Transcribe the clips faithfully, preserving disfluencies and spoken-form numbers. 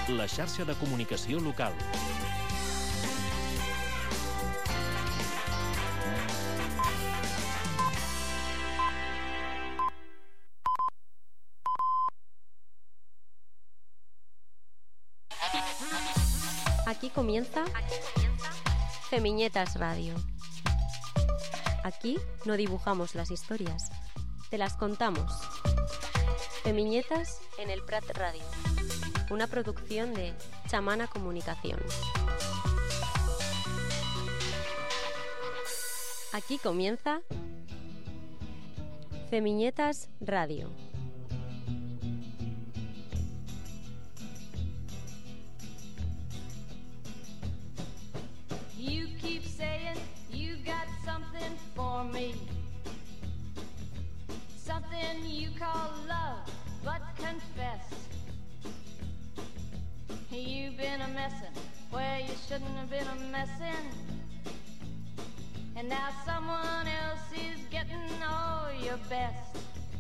la xarxa de comunicació local. Aquí comienza Femiñetas Radio. Aquí no dibujamos las historias, te las contamos. Femiñetas en el Prat Radio, una producción de Chamana Comunicación. Aquí comienza Femiñetas Radio. You keep saying you got something for me, something you call love, but confess you've been a messin' where you shouldn't have been a messin', and now someone else is getting all your best.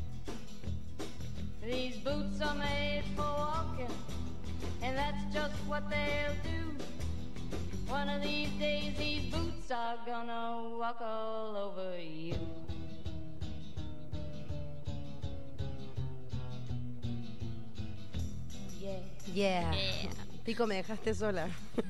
These boots are made for walking, and that's just what they'll do. One of these days these boots are gonna walk all over you. Yeah. Yeah. Yeah. Pico, me dejaste sola.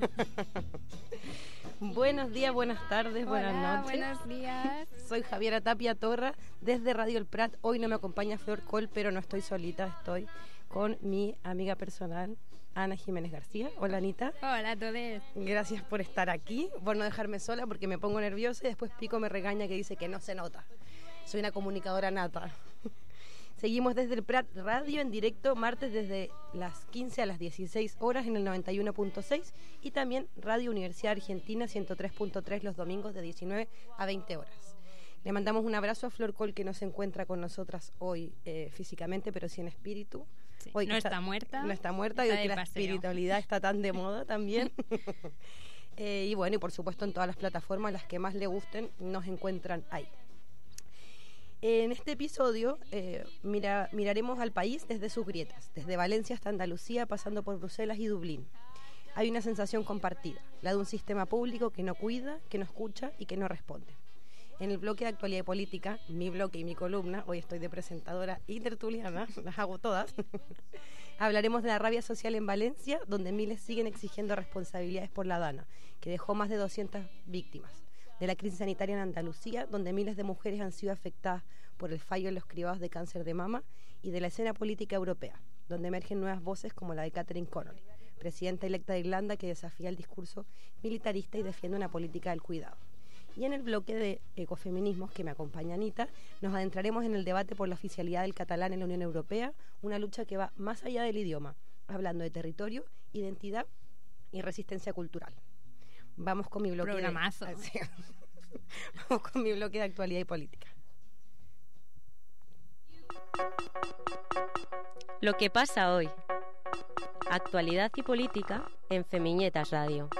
Buenos días, buenas tardes, buenas Hola, noches. buenos días. Soy Javiera Tapia Torra, desde Radio El Prat. Hoy no me acompaña Flor Col, pero no estoy solita, estoy con mi amiga personal, Ana Jiménez García. Hola, Anita. Hola a todos. Gracias por estar aquí, por no dejarme sola, porque me pongo nerviosa y después Pico me regaña que dice que no se nota. Soy una comunicadora nata. Seguimos desde el Prat Radio en directo, martes desde las quince a las dieciséis horas en el noventa y uno punto seis y también Radio Universidad Argentina ciento tres punto tres los domingos de diecinueve a veinte horas. Le mandamos un abrazo a Flor Col, que no se encuentra con nosotras hoy eh, físicamente, pero sí en espíritu. Sí, Hoy no está, está muerta. No está muerta, está y hoy que la paseo. espiritualidad está tan de moda también. eh, y bueno, y por supuesto en todas las plataformas, las que más le gusten, nos encuentran ahí. En este episodio eh, mira, miraremos al país desde sus grietas, desde Valencia hasta Andalucía, pasando por Bruselas y Dublín. Hay una sensación compartida, la de un sistema público que no cuida, que no escucha y que no responde. En el bloque de actualidad y política, mi bloque y mi columna, hoy estoy de presentadora y tertuliana, las hago todas, hablaremos de la rabia social en Valencia, donde miles siguen exigiendo responsabilidades por la Dana, que dejó más de doscientas víctimas. De la crisis sanitaria en Andalucía, donde miles de mujeres han sido afectadas por el fallo en los cribados de cáncer de mama, y de la escena política europea, donde emergen nuevas voces como la de Catherine Connolly, presidenta electa de Irlanda, que desafía el discurso militarista y defiende una política del cuidado. Y en el bloque de ecofeminismos que me acompaña Anita, nos adentraremos en el debate por la oficialidad del catalán en la Unión Europea, una lucha que va más allá del idioma, hablando de territorio, identidad y resistencia cultural. Vamos con mi bloque Programazo. de, sí. Vamos con mi bloque de actualidad y política. Lo que pasa hoy. Actualidad y política en Femiñetas Radio.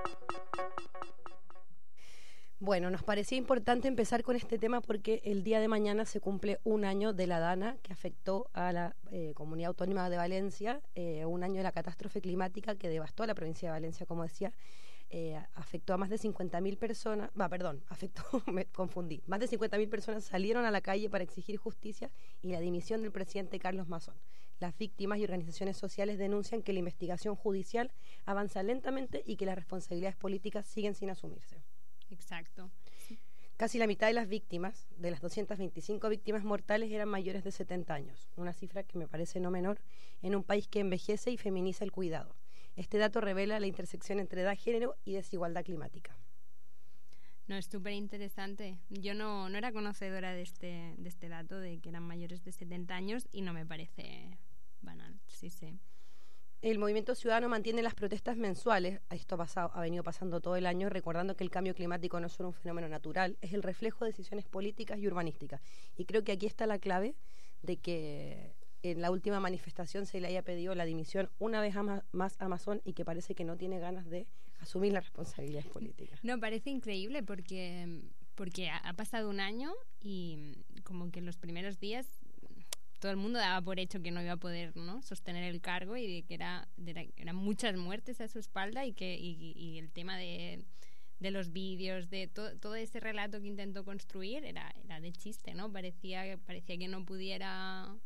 Bueno, nos parecía importante empezar con este tema porque el día de mañana se cumple un año de la Dana, que afectó a la eh, Comunidad Autónoma de Valencia, eh, un año de la catástrofe climática que devastó a la provincia de Valencia, como decía, eh, afectó a más de cincuenta mil personas, va, perdón, afectó, me confundí, más de cincuenta mil personas salieron a la calle para exigir justicia y la dimisión del presidente Carlos Mazón. Las víctimas y organizaciones sociales denuncian que la investigación judicial avanza lentamente y que las responsabilidades políticas siguen sin asumirse. Exacto. Sí. Casi la mitad de las víctimas, de las doscientas veinticinco víctimas mortales, eran mayores de setenta años, una cifra que me parece no menor en un país que envejece y feminiza el cuidado. Este dato revela la intersección entre edad, género y desigualdad climática. No, es súper interesante. Yo no, no era conocedora de este, de este dato, de que eran mayores de setenta años, y no me parece banal, sí, sí. El movimiento ciudadano mantiene las protestas mensuales, esto ha, pasado, ha venido pasando todo el año, recordando que el cambio climático no es solo un fenómeno natural, es el reflejo de decisiones políticas y urbanísticas. Y creo que aquí está la clave de que en la última manifestación se le haya pedido la dimisión una vez más a Mazón y que parece que no tiene ganas de asumir las responsabilidades políticas. No, parece increíble porque, porque ha pasado un año y como que en los primeros días todo el mundo daba por hecho que no iba a poder, ¿no?, sostener el cargo y de que era, de, eran muchas muertes a su espalda y que y, y el tema de, de los vídeos, de to, todo ese relato que intentó construir era, era de chiste, ¿no? Parecía, parecía que no pudiera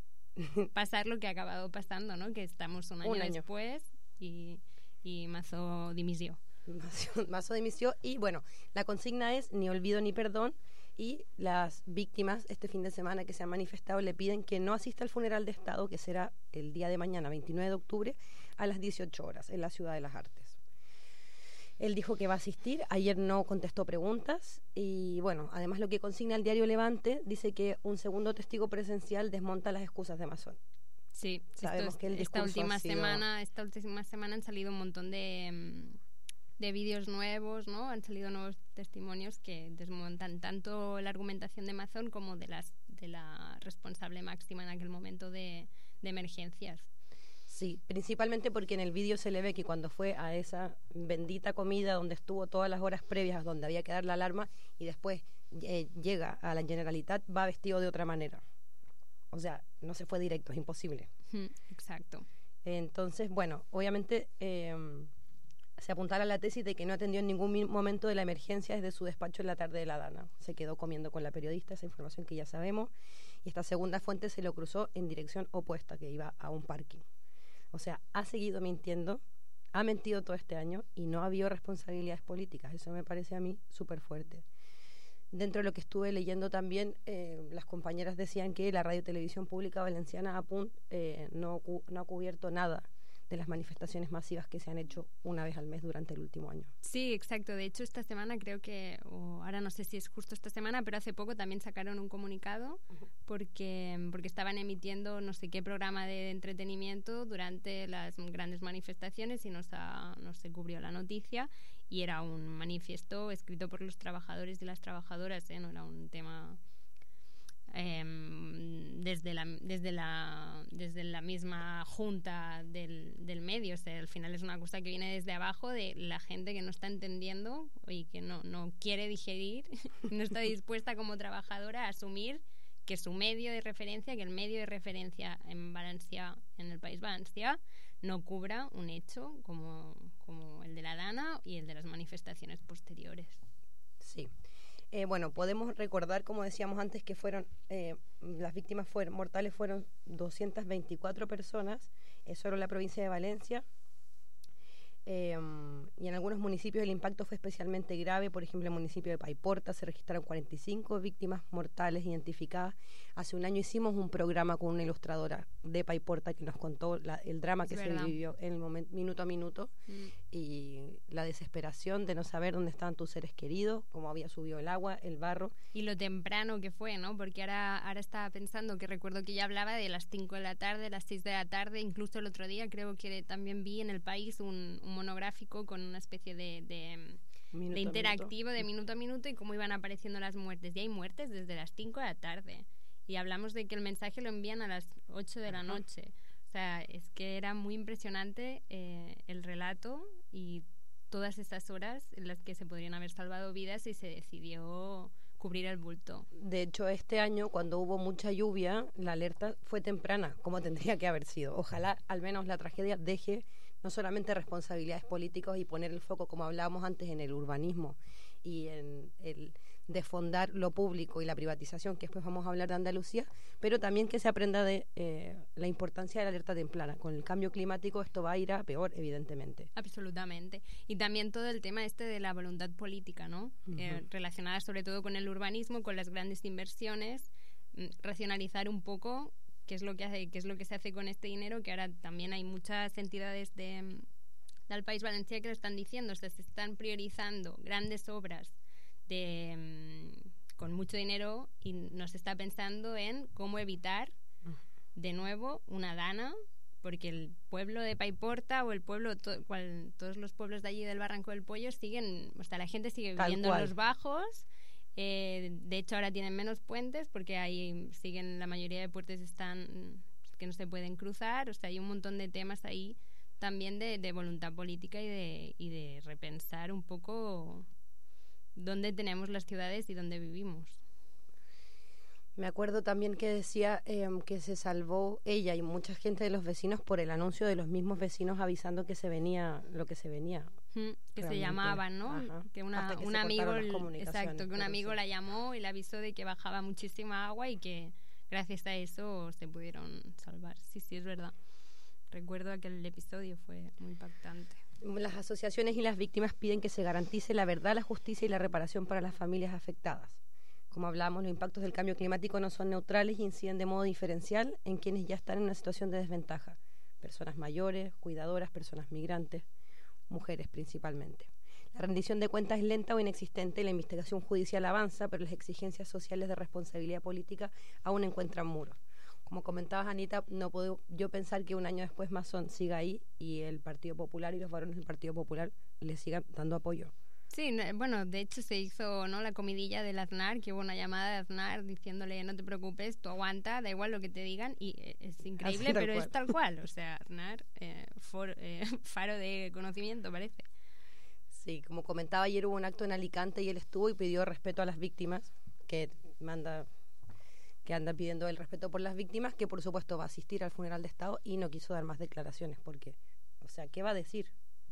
pasar lo que ha acabado pasando, ¿no? Que estamos un año, un año. después y, y Mazo dimitió. Mazo, Mazo dimitió y bueno, la consigna es ni olvido ni perdón. Y las víctimas este fin de semana que se han manifestado le piden que no asista al funeral de Estado, que será el día de mañana, veintinueve de octubre, a las dieciocho horas, en la Ciudad de las Artes. Él dijo que va a asistir, ayer no contestó preguntas y bueno, además lo que consigna el diario Levante dice que un segundo testigo presencial desmonta las excusas de Mazón. Sí, sabemos esto, que el esta última sido... semana, esta última semana han salido un montón de... de vídeos nuevos, ¿no? Han salido nuevos testimonios que desmontan tanto la argumentación de Mazón como de las de la responsable máxima en aquel momento de, de emergencias. Sí, principalmente porque en el vídeo se le ve que cuando fue a esa bendita comida donde estuvo todas las horas previas, donde había que dar la alarma, y después eh, llega a la Generalitat, va vestido de otra manera. O sea, no se fue directo, es imposible. Mm, exacto. Entonces, bueno, obviamente... Eh, se apuntala a la tesis de que no atendió en ningún momento de la emergencia desde su despacho en la tarde de la Dana. Se quedó comiendo con la periodista, esa información que ya sabemos, y esta segunda fuente se lo cruzó en dirección opuesta, que iba a un parking. O sea, ha seguido mintiendo, ha mentido todo este año y no ha habido responsabilidades políticas. Eso me parece a mí súper fuerte. Dentro de lo que estuve leyendo también, eh, las compañeras decían que la Radio y Televisión Pública Valenciana, A P U N, eh, no, no ha cubierto nada de las manifestaciones masivas que se han hecho una vez al mes durante el último año. Sí, exacto. De hecho, esta semana creo que, o ahora no sé si es justo esta semana, pero hace poco también sacaron un comunicado uh-huh. porque, porque estaban emitiendo no sé qué programa de entretenimiento durante las grandes manifestaciones y no se, no se cubrió la noticia y era un manifiesto escrito por los trabajadores y las trabajadoras, ¿eh? No era un tema... Eh, desde la desde la desde la misma junta del, del medio, o sea, al final es una cosa que viene desde abajo de la gente que no está entendiendo y que no, no quiere digerir, no está dispuesta como trabajadora a asumir que su medio de referencia, que el medio de referencia en Valencia, en el País Valencià, no cubra un hecho como, como el de la Dana y el de las manifestaciones posteriores. Sí. Eh, bueno, podemos recordar, como decíamos antes, que fueron eh, las víctimas fueron, mortales fueron doscientas veinticuatro personas, eh, solo en la provincia de Valencia. Eh, y en algunos municipios el impacto fue especialmente grave. Por ejemplo, en el municipio de Paiporta se registraron cuarenta y cinco víctimas mortales identificadas. Hace un año hicimos un programa con una ilustradora de Paiporta que nos contó la, el drama que se vivió en el momento, minuto a minuto, mm. y la desesperación de no saber dónde estaban tus seres queridos, cómo había subido el agua, el barro. Y lo temprano que fue, ¿no? Porque ahora, ahora estaba pensando que recuerdo que ella hablaba de las cinco de la tarde, las seis de la tarde, incluso el otro día creo que también vi en El País un, un monográfico con una especie de, de, de interactivo minuto. de minuto a minuto y cómo iban apareciendo las muertes. Y hay muertes desde las cinco de la tarde. Y hablamos de que el mensaje lo envían a las ocho de la noche. O sea, es que era muy impresionante eh, el relato y todas esas horas en las que se podrían haber salvado vidas y se decidió cubrir el bulto. De hecho, este año, cuando hubo mucha lluvia, la alerta fue temprana, como tendría que haber sido. Ojalá, al menos, la tragedia deje no solamente responsabilidades políticas y poner el foco, como hablábamos antes, en el urbanismo y en el desfondar lo público y la privatización, que después vamos a hablar de Andalucía, pero también que se aprenda de eh, la importancia de la alerta temprana. Con el cambio climático esto va a ir a peor, evidentemente. Absolutamente. Y también todo el tema este de la voluntad política, ¿no? Uh-huh. Eh, relacionada sobre todo con el urbanismo, con las grandes inversiones, racionalizar un poco qué es lo que hace, qué es lo que se hace con este dinero, que ahora también hay muchas entidades de, del País Valencià que lo están diciendo. O sea, se están priorizando grandes obras de, con mucho dinero y no se está pensando en cómo evitar de nuevo una Dana, porque el pueblo de Paiporta o el pueblo, to, cual, todos los pueblos de allí del Barranco del Pollo siguen, o sea, la gente sigue viviendo en los bajos. Eh, de hecho ahora tienen menos puentes porque ahí siguen, la mayoría de puentes están que no se pueden cruzar. O sea, hay un montón de temas ahí también de, de voluntad política y de, y de repensar un poco dónde tenemos las ciudades y dónde vivimos. Me acuerdo también que decía eh, que se salvó ella y mucha gente de los vecinos por el anuncio de los mismos vecinos avisando que se venía lo que se venía. Mm, que realmente. se llamaban, ¿no? Ajá. Que una, Hasta que un se amigo, cortaron las comunicaciones, exacto, que un pero amigo sí. la llamó y le avisó de que bajaba muchísima agua y que gracias a eso se pudieron salvar. Sí, sí, es verdad. Recuerdo aquel episodio, fue muy impactante. Las asociaciones y las víctimas piden que se garantice la verdad, la justicia y la reparación para las familias afectadas. Como hablamos, los impactos del cambio climático no son neutrales y inciden de modo diferencial en quienes ya están en una situación de desventaja. Personas mayores, cuidadoras, personas migrantes, mujeres principalmente. La rendición de cuentas es lenta o inexistente y la investigación judicial avanza, pero las exigencias sociales de responsabilidad política aún encuentran muros. Como comentabas, Anita, no puedo yo pensar que un año después Masson siga ahí y el Partido Popular y los varones del Partido Popular le sigan dando apoyo. Sí, no, bueno, de hecho se hizo, ¿no?, la comidilla del Aznar, que hubo una llamada de Aznar diciéndole no te preocupes, tú aguanta, da igual lo que te digan, y eh, es increíble, Así, tal pero cual. es tal cual, o sea, Aznar, eh, for, eh, faro de conocimiento parece. Sí, como comentaba, ayer hubo un acto en Alicante y él estuvo y pidió respeto a las víctimas, que manda, que anda pidiendo el respeto por las víctimas, que por supuesto va a asistir al funeral de Estado y no quiso dar más declaraciones porque, o sea, ¿qué va a decir?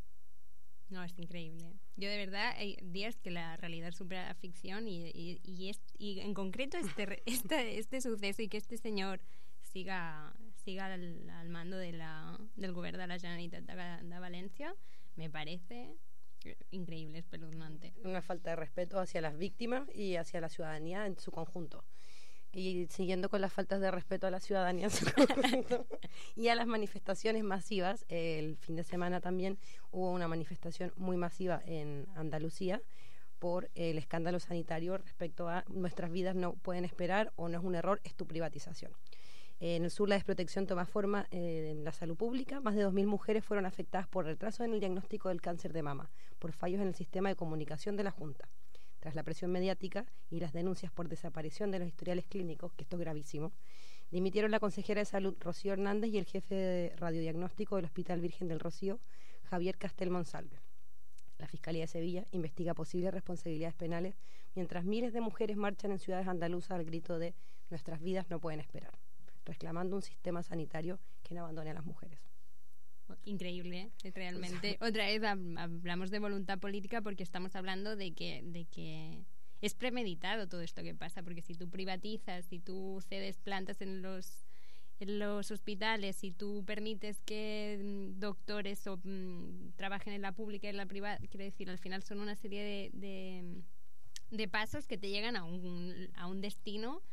No, es increíble. Yo de verdad hay días que la realidad supera la ficción y, y, y, es, y en concreto este, re- este este suceso y que este señor siga siga al, al mando de la, del govern de la Generalitat de, de València me parece increíble, espeluznante. Una falta de respeto hacia las víctimas y hacia la ciudadanía en su conjunto. Y siguiendo con las faltas de respeto a la ciudadanía en su conjunto y a las manifestaciones masivas, eh, el fin de semana también hubo una manifestación muy masiva en Andalucía por el escándalo sanitario respecto a nuestras vidas no pueden esperar o no es un error, es tu privatización. Eh, en el sur la desprotección toma forma eh, en la salud pública. Más de dos mil mujeres fueron afectadas por retraso en el diagnóstico del cáncer de mama, por fallos en el sistema de comunicación de la Junta. Tras la presión mediática y las denuncias por desaparición de los historiales clínicos, que esto es gravísimo, dimitieron la consejera de Salud, Rocío Hernández, y el jefe de radiodiagnóstico del Hospital Virgen del Rocío, Javier Castel Monsalve. La Fiscalía de Sevilla investiga posibles responsabilidades penales, mientras miles de mujeres marchan en ciudades andaluzas al grito de «Nuestras vidas no pueden esperar», reclamando un sistema sanitario que no abandone a las mujeres. Increíble, ¿eh? Realmente. Otra vez hablamos de voluntad política porque estamos hablando de que, de que es premeditado todo esto que pasa, porque si tú privatizas, si tú cedes plantas en los, en los hospitales, si tú permites que mm, doctores o, mm, trabajen en la pública y en la privada, quiero decir, al final son una serie de, de, de pasos que te llegan a un, a un destino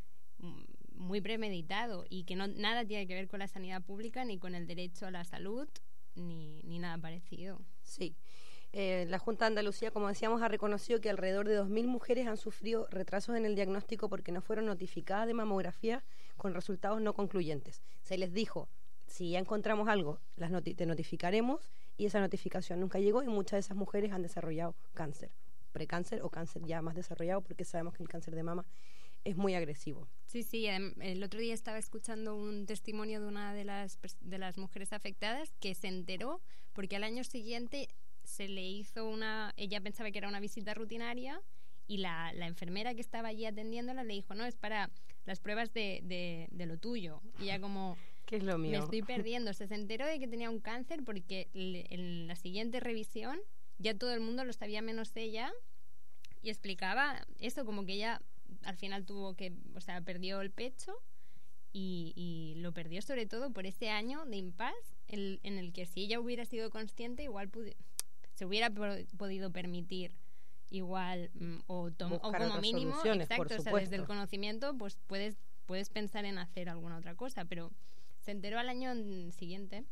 muy premeditado y que no nada tiene que ver con la sanidad pública ni con el derecho a la salud ni, ni nada parecido. Sí. Eh, la Junta de Andalucía, como decíamos, ha reconocido que alrededor de dos mil mujeres han sufrido retrasos en el diagnóstico porque no fueron notificadas de mamografía con resultados no concluyentes. Se les dijo, si ya encontramos algo, las noti- te notificaremos, y esa notificación nunca llegó y muchas de esas mujeres han desarrollado cáncer, precáncer o cáncer ya más desarrollado, porque sabemos que el cáncer de mama es muy agresivo. Sí, sí, el otro día estaba escuchando un testimonio de una de las, de las mujeres afectadas que se enteró porque al año siguiente se le hizo una... Ella pensaba que era una visita rutinaria y la, la enfermera que estaba allí atendiéndola le dijo, no, es para las pruebas de, de, de lo tuyo. Y ella como... ¿Qué es lo mío? Me estoy perdiendo. Se enteró de que tenía un cáncer porque le, en la siguiente revisión ya todo el mundo lo sabía menos ella y explicaba eso, como que ella... al final tuvo que, o sea, perdió el pecho y, y lo perdió sobre todo por ese año de impas el, en el que si ella hubiera sido consciente igual pudi- se hubiera pro- podido permitir igual mm, o, tom- o como mínimo, exacto, o sea, desde el conocimiento pues puedes, puedes pensar en hacer alguna otra cosa, pero se enteró al año siguiente.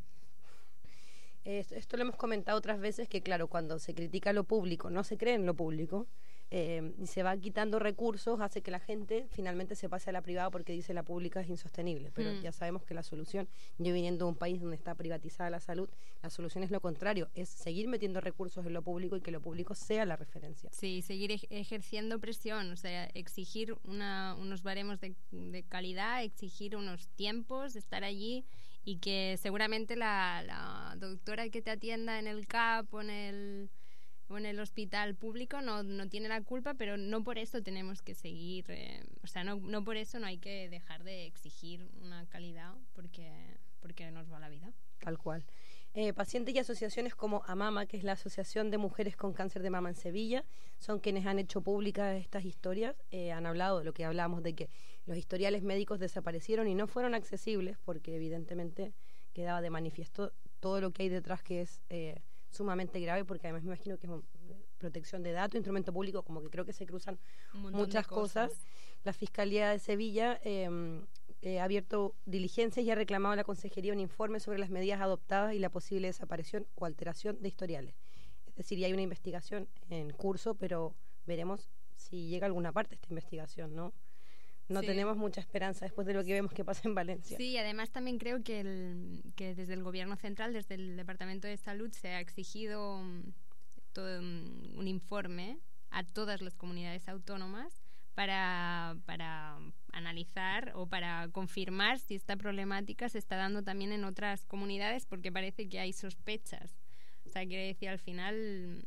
Esto, esto lo hemos comentado otras veces, que claro, cuando se critica lo público, no se cree en lo público, eh, y se va quitando recursos, hace que la gente finalmente se pase a la privada porque dice la pública es insostenible, pero mm. ya sabemos que la solución, yo viniendo de un país donde está privatizada la salud, la solución es lo contrario, es seguir metiendo recursos en lo público y que lo público sea la referencia. Sí, seguir ej- ejerciendo presión, o sea, exigir una, unos baremos de, de calidad, exigir unos tiempos, estar allí y que seguramente la, la doctora que te atienda en el C A P o en el o en el hospital público no, no tiene la culpa, pero no por eso tenemos que seguir, eh, o sea, no, no por eso no hay que dejar de exigir una calidad porque, porque nos va la vida. Tal cual. Eh, pacientes y asociaciones como AMAMA, que es la Asociación de Mujeres con Cáncer de Mama en Sevilla, son quienes han hecho públicas estas historias. Eh, han hablado de lo que hablamos, de que los historiales médicos desaparecieron y no fueron accesibles porque evidentemente quedaba de manifiesto todo lo que hay detrás, que es eh, sumamente grave, porque además me imagino que es protección de datos, instrumento público, como que creo que se cruzan muchas cosas. cosas. La Fiscalía de Sevilla eh, eh, ha abierto diligencias y ha reclamado a la Consejería un informe sobre las medidas adoptadas y la posible desaparición o alteración de historiales. Es decir, ya hay una investigación en curso, pero veremos si llega a alguna parte esta investigación, ¿no? No sí. tenemos mucha esperanza después de lo que vemos que pasa en Valencia. Sí, además también creo que, el, que desde el Gobierno Central, desde el Departamento de Salud, se ha exigido todo un, un informe a todas las comunidades autónomas para, para analizar o para confirmar si esta problemática se está dando también en otras comunidades, porque parece que hay sospechas. O sea, quiere decir, al final...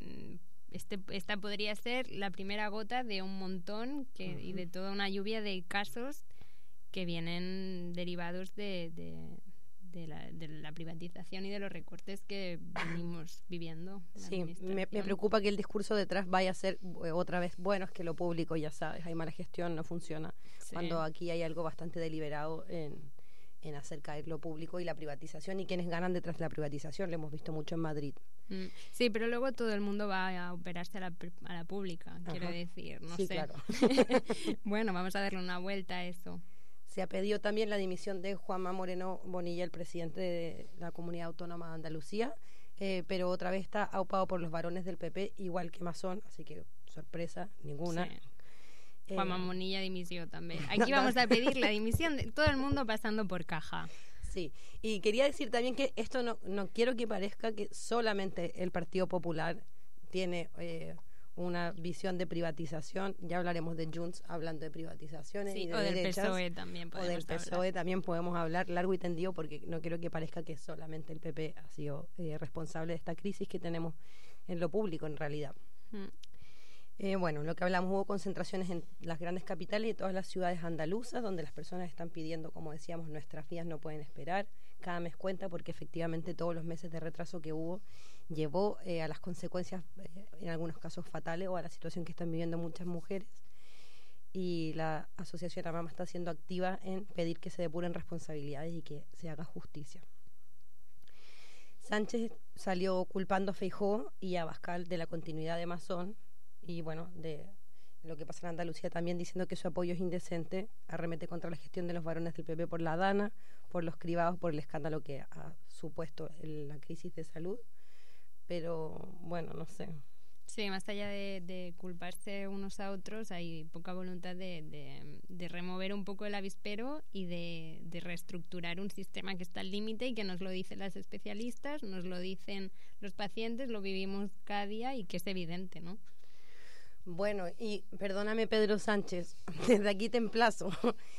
Este, esta podría ser la primera gota de un montón que, uh-huh. y de toda una lluvia de casos que vienen derivados de, de, de, la, de la privatización y de los recortes que venimos viviendo. Sí, me, me preocupa que el discurso detrás vaya a ser otra vez, bueno, es que lo público, ya sabes, hay mala gestión, no funciona, sí. cuando aquí hay algo bastante deliberado en, en hacer caer lo público y la privatización y quienes ganan detrás de la privatización, lo hemos visto mucho en Madrid. Sí, pero luego todo el mundo va a operarse a la, a la pública, Ajá. quiero decir, no sí, sé. Claro. Bueno, vamos a darle una vuelta a eso. Se ha pedido también la dimisión de Juanma Moreno Bonilla, el presidente de la Comunidad Autónoma de Andalucía, eh, pero otra vez está aupado por los varones del P P, igual que Masón, así que sorpresa ninguna. Sí. Eh, Juanma Bonilla dimitió también. Aquí vamos a pedir la dimisión de todo el mundo pasando por caja. Sí, y quería decir también que esto no, no quiero que parezca que solamente el Partido Popular tiene eh, una visión de privatización. Ya hablaremos de Junts hablando de privatizaciones sí, y de o del derechas, P S O E también podemos o del P S O E hablar. también podemos hablar largo y tendido, porque no quiero que parezca que solamente el P P ha sido eh, responsable de esta crisis que tenemos en lo público en realidad. Mm. Eh, bueno, lo que hablamos, hubo concentraciones en las grandes capitales y todas las ciudades andaluzas, donde las personas están pidiendo, como decíamos, nuestras vidas no pueden esperar. Cada mes cuenta, porque efectivamente todos los meses de retraso que hubo llevó eh, a las consecuencias, eh, en algunos casos fatales, o a la situación que están viviendo muchas mujeres. Y la Asociación AMAMA está siendo activa en pedir que se depuren responsabilidades y que se haga justicia. Sánchez salió culpando a Feijóo y a Abascal de la continuidad de Masón, y bueno, de lo que pasa en Andalucía también, diciendo que su apoyo es indecente, arremete contra la gestión de los varones del P P por la Dana, por los cribados, por el escándalo que ha supuesto el, la crisis de salud, pero bueno, no sé. Sí, más allá de, de culparse unos a otros, hay poca voluntad de, de, de remover un poco el avispero y de, de reestructurar un sistema que está al límite y que nos lo dicen las especialistas, nos lo dicen los pacientes, lo vivimos cada día y que es evidente, ¿no? Bueno, y perdóname, Pedro Sánchez, desde aquí te emplazo.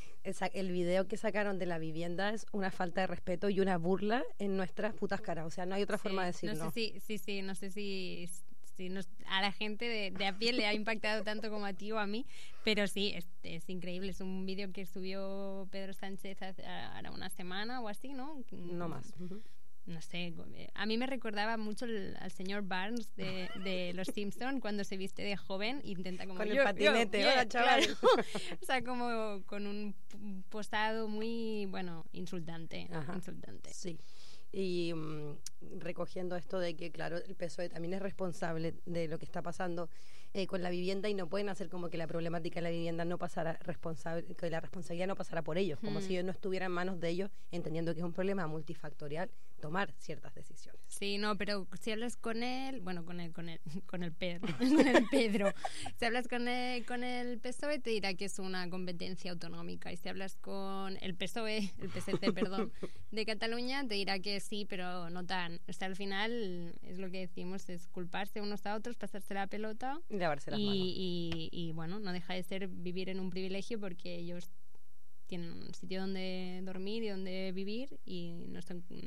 El video que sacaron de la vivienda es una falta de respeto y una burla en nuestras putas caras. O sea, no hay otra sí, forma de decirlo. No sé si, sí, sí, no sé si, si nos, a la gente de, de a pie le ha impactado tanto como a ti o a mí, pero sí, es, es increíble. Es un vídeo que subió Pedro Sánchez hace ahora una semana o así, ¿no? No más. Uh-huh. No sé, a mí me recordaba mucho el, al señor Barnes de, de Los Simpson cuando se viste de joven e intenta como... Con yo, el patinete, yo, hola, chaval. Claro. O sea, como con un posado muy, bueno, insultante. Ajá. Insultante. Sí. Y um, recogiendo esto de que, claro, el P S O E también es responsable de lo que está pasando eh, con la vivienda, y no pueden hacer como que la problemática de la vivienda no pasara responsable, que la responsabilidad no pasara por ellos, como mm. si no estuviera en manos de ellos, entendiendo que es un problema multifactorial tomar ciertas decisiones. Sí, no, pero si hablas con él, bueno, con él, con él, con el Pedro, con el Pedro, si hablas con el, con el P S O E te dirá que es una competencia autonómica, y si hablas con el P S O E, el P S C, perdón, de Cataluña, te dirá que sí, pero no tan. O sea, al final es lo que decimos, es culparse unos a otros, pasarse la pelota y lavarse las y, manos. Y, y bueno, no deja de ser vivir en un privilegio, porque ellos tienen un sitio donde dormir y donde vivir, y no están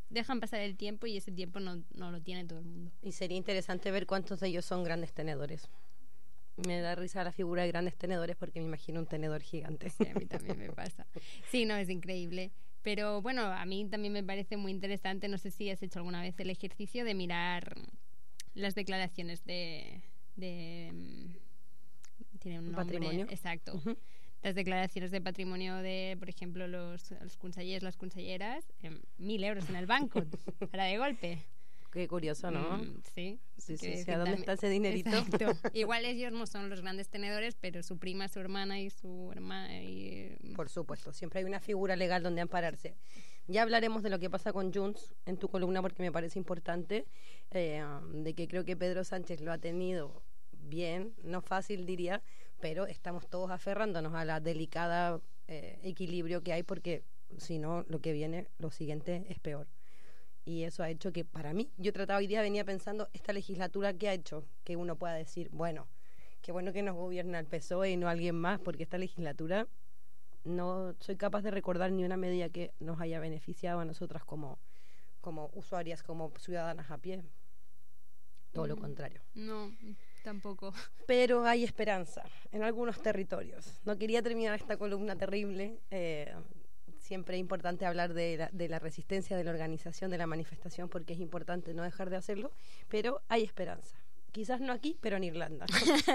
dejan pasar el tiempo y ese tiempo no, no lo tiene todo el mundo. Y sería interesante ver cuántos de ellos son grandes tenedores. Me da risa la figura de grandes tenedores porque me imagino un tenedor gigante. Sí, a mí también me pasa. Sí, no, es increíble. Pero bueno, a mí también me parece muy interesante, no sé si has hecho alguna vez el ejercicio de mirar las declaraciones de... de tiene un nombre. Patrimonio. Exacto. Uh-huh. Las declaraciones de patrimonio de, por ejemplo, los, los consellers, las conselleras, eh, mil euros en el banco, para de golpe. Qué curioso, ¿no? Mm, sí. Sí, sí, sí. Que ¿A dónde también, está ese dinerito? Exacto. Igual ellos no son los grandes tenedores, pero su prima, su hermana y su hermana... Y... Por supuesto, siempre hay una figura legal donde ampararse. Ya hablaremos de lo que pasa con Junts en tu columna porque me parece importante, eh, de que creo que Pedro Sánchez lo ha tenido bien, no fácil diría, pero estamos todos aferrándonos a la delicada eh, equilibrio que hay porque si no, lo que viene, lo siguiente es peor. Y eso ha hecho que para mí, yo trataba hoy día, venía pensando, esta legislatura que ha hecho, que uno pueda decir, bueno, qué bueno que nos gobierna el P S O E y no alguien más, porque esta legislatura no soy capaz de recordar ni una medida que nos haya beneficiado a nosotras como, como usuarias, como ciudadanas a pie. Todo mm, lo contrario. No, tampoco. Pero hay esperanza en algunos territorios. No quería terminar esta columna terrible, eh, siempre es importante hablar de la, de la resistencia, de la organización, de la manifestación, porque es importante no dejar de hacerlo, pero hay esperanza. Quizás no aquí, pero en Irlanda.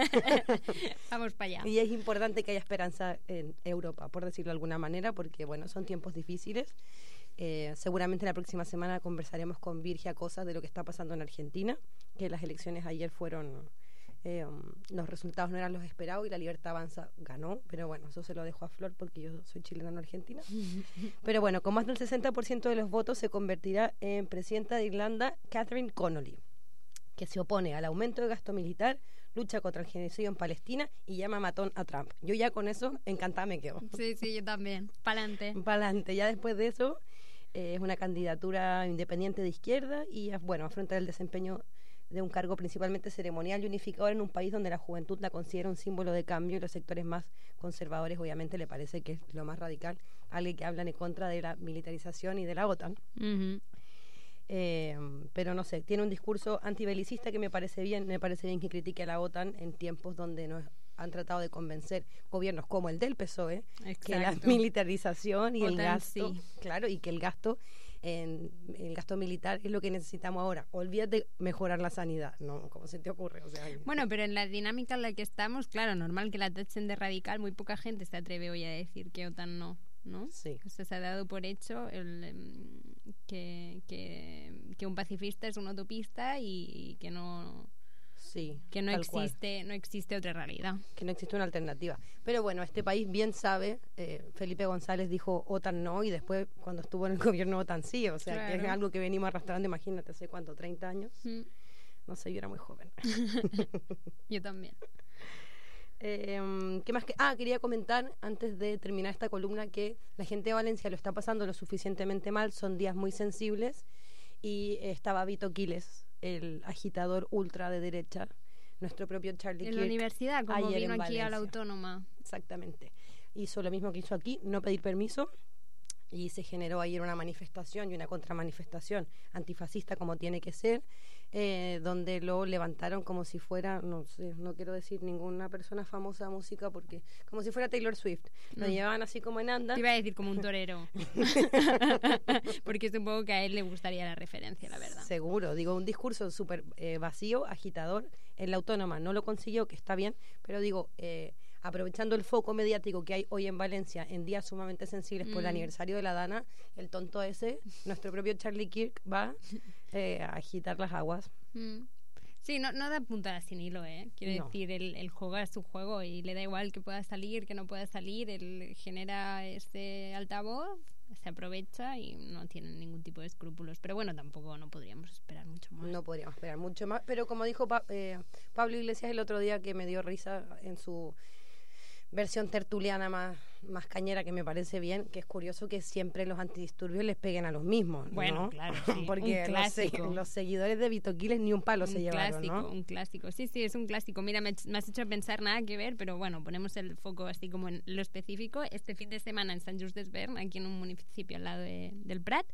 Vamos para allá. Y es importante que haya esperanza en Europa, por decirlo de alguna manera, porque bueno, son tiempos difíciles. Eh, seguramente la próxima semana conversaremos con Virgia cosas de lo que está pasando en Argentina, que las elecciones ayer fueron... Eh, um, los resultados no eran los esperados y la Libertad Avanza ganó, pero bueno, eso se lo dejo a Flor porque yo soy chilena, no argentina. Pero bueno, con más del sesenta por ciento de los votos se convertirá en presidenta de Irlanda Catherine Connolly, que se opone al aumento de gasto militar, lucha contra el genocidio en Palestina y llama matón a Trump. Yo ya con eso encantada me quedo. Sí, sí, yo también. Pa'lante. Pa'lante. Ya después de eso eh, es una candidatura independiente de izquierda y bueno, afronta el desempeño de un cargo principalmente ceremonial y unificador en un país donde la juventud la considera un símbolo de cambio y los sectores más conservadores obviamente le parece que es lo más radical, alguien que habla en contra de la militarización y de la OTAN. Uh-huh. Eh, pero no sé, tiene un discurso antibelicista que me parece bien, me parece bien que critique a la OTAN en tiempos donde nos han tratado de convencer gobiernos como el del P S O E Exacto. que la militarización y OTAN, el gasto, sí. claro, y que el gasto en el gasto militar es lo que necesitamos ahora. Olvídate mejorar la sanidad, no, ¿cómo se te ocurre? O sea, bueno, pero en la dinámica en la que estamos, claro, normal que la tachen de radical, muy poca gente se atreve hoy a decir que OTAN no, ¿no? Sí. O sea, se ha dado por hecho el, que, que, que un pacifista es un utopista y, y que no... Sí, que no existe cual. no existe otra realidad, que no existe una alternativa. Pero bueno, este país bien sabe, eh, Felipe González dijo OTAN no y después cuando estuvo en el gobierno OTAN sí, o sea, claro. que es algo que venimos arrastrando, imagínate, hace cuánto, treinta años, mm. no sé, yo era muy joven. Yo también. Eh, ¿qué más que? Ah, quería comentar antes de terminar esta columna que la gente de Valencia lo está pasando lo suficientemente mal, son días muy sensibles y eh, estaba Vito Quiles, el agitador ultra de derecha, nuestro propio Charlie Kirk. En la universidad, como vino aquí Valencia. A la Autónoma. Exactamente. Hizo lo mismo que hizo aquí, no pedir permiso, y se generó ayer una manifestación y una contramanifestación antifascista como tiene que ser, eh, donde lo levantaron como si fuera, no sé, no quiero decir ninguna persona famosa de música, porque como si fuera Taylor Swift. Lo mm. llevaban así como en anda. Te iba a decir como un torero. Porque supongo que a él le gustaría la referencia, la verdad. Seguro, digo, un discurso súper eh, vacío, agitador. En la Autónoma no lo consiguió, que está bien, pero digo... Eh, aprovechando el foco mediático que hay hoy en Valencia en días sumamente sensibles mm. por el aniversario de la Dana, el tonto ese, nuestro propio Charlie Kirk, va eh, a agitar las aguas. Mm. Sí, no, no da puntada sin hilo, ¿eh? Quiero no. decir, él, él juega su juego y le da igual que pueda salir, que no pueda salir, él genera este altavoz, se aprovecha y no tiene ningún tipo de escrúpulos. Pero bueno, tampoco no podríamos esperar mucho más. No podríamos esperar mucho más, pero como dijo pa- eh, Pablo Iglesias el otro día, que me dio risa en su... versión tertuliana más, más cañera, que me parece bien, que es curioso que siempre los antidisturbios les peguen a los mismos, ¿no? Bueno, claro, sí. Porque un los, se- los seguidores de Vito Quiles ni un palo un se llevaron, clásico, ¿no? Un clásico, sí, sí, es un clásico. Mira, me, me has hecho pensar, nada que ver, pero bueno, ponemos el foco así como en lo específico. Este fin de semana en Sant Just Desvern, aquí en un municipio al lado de, del Prat,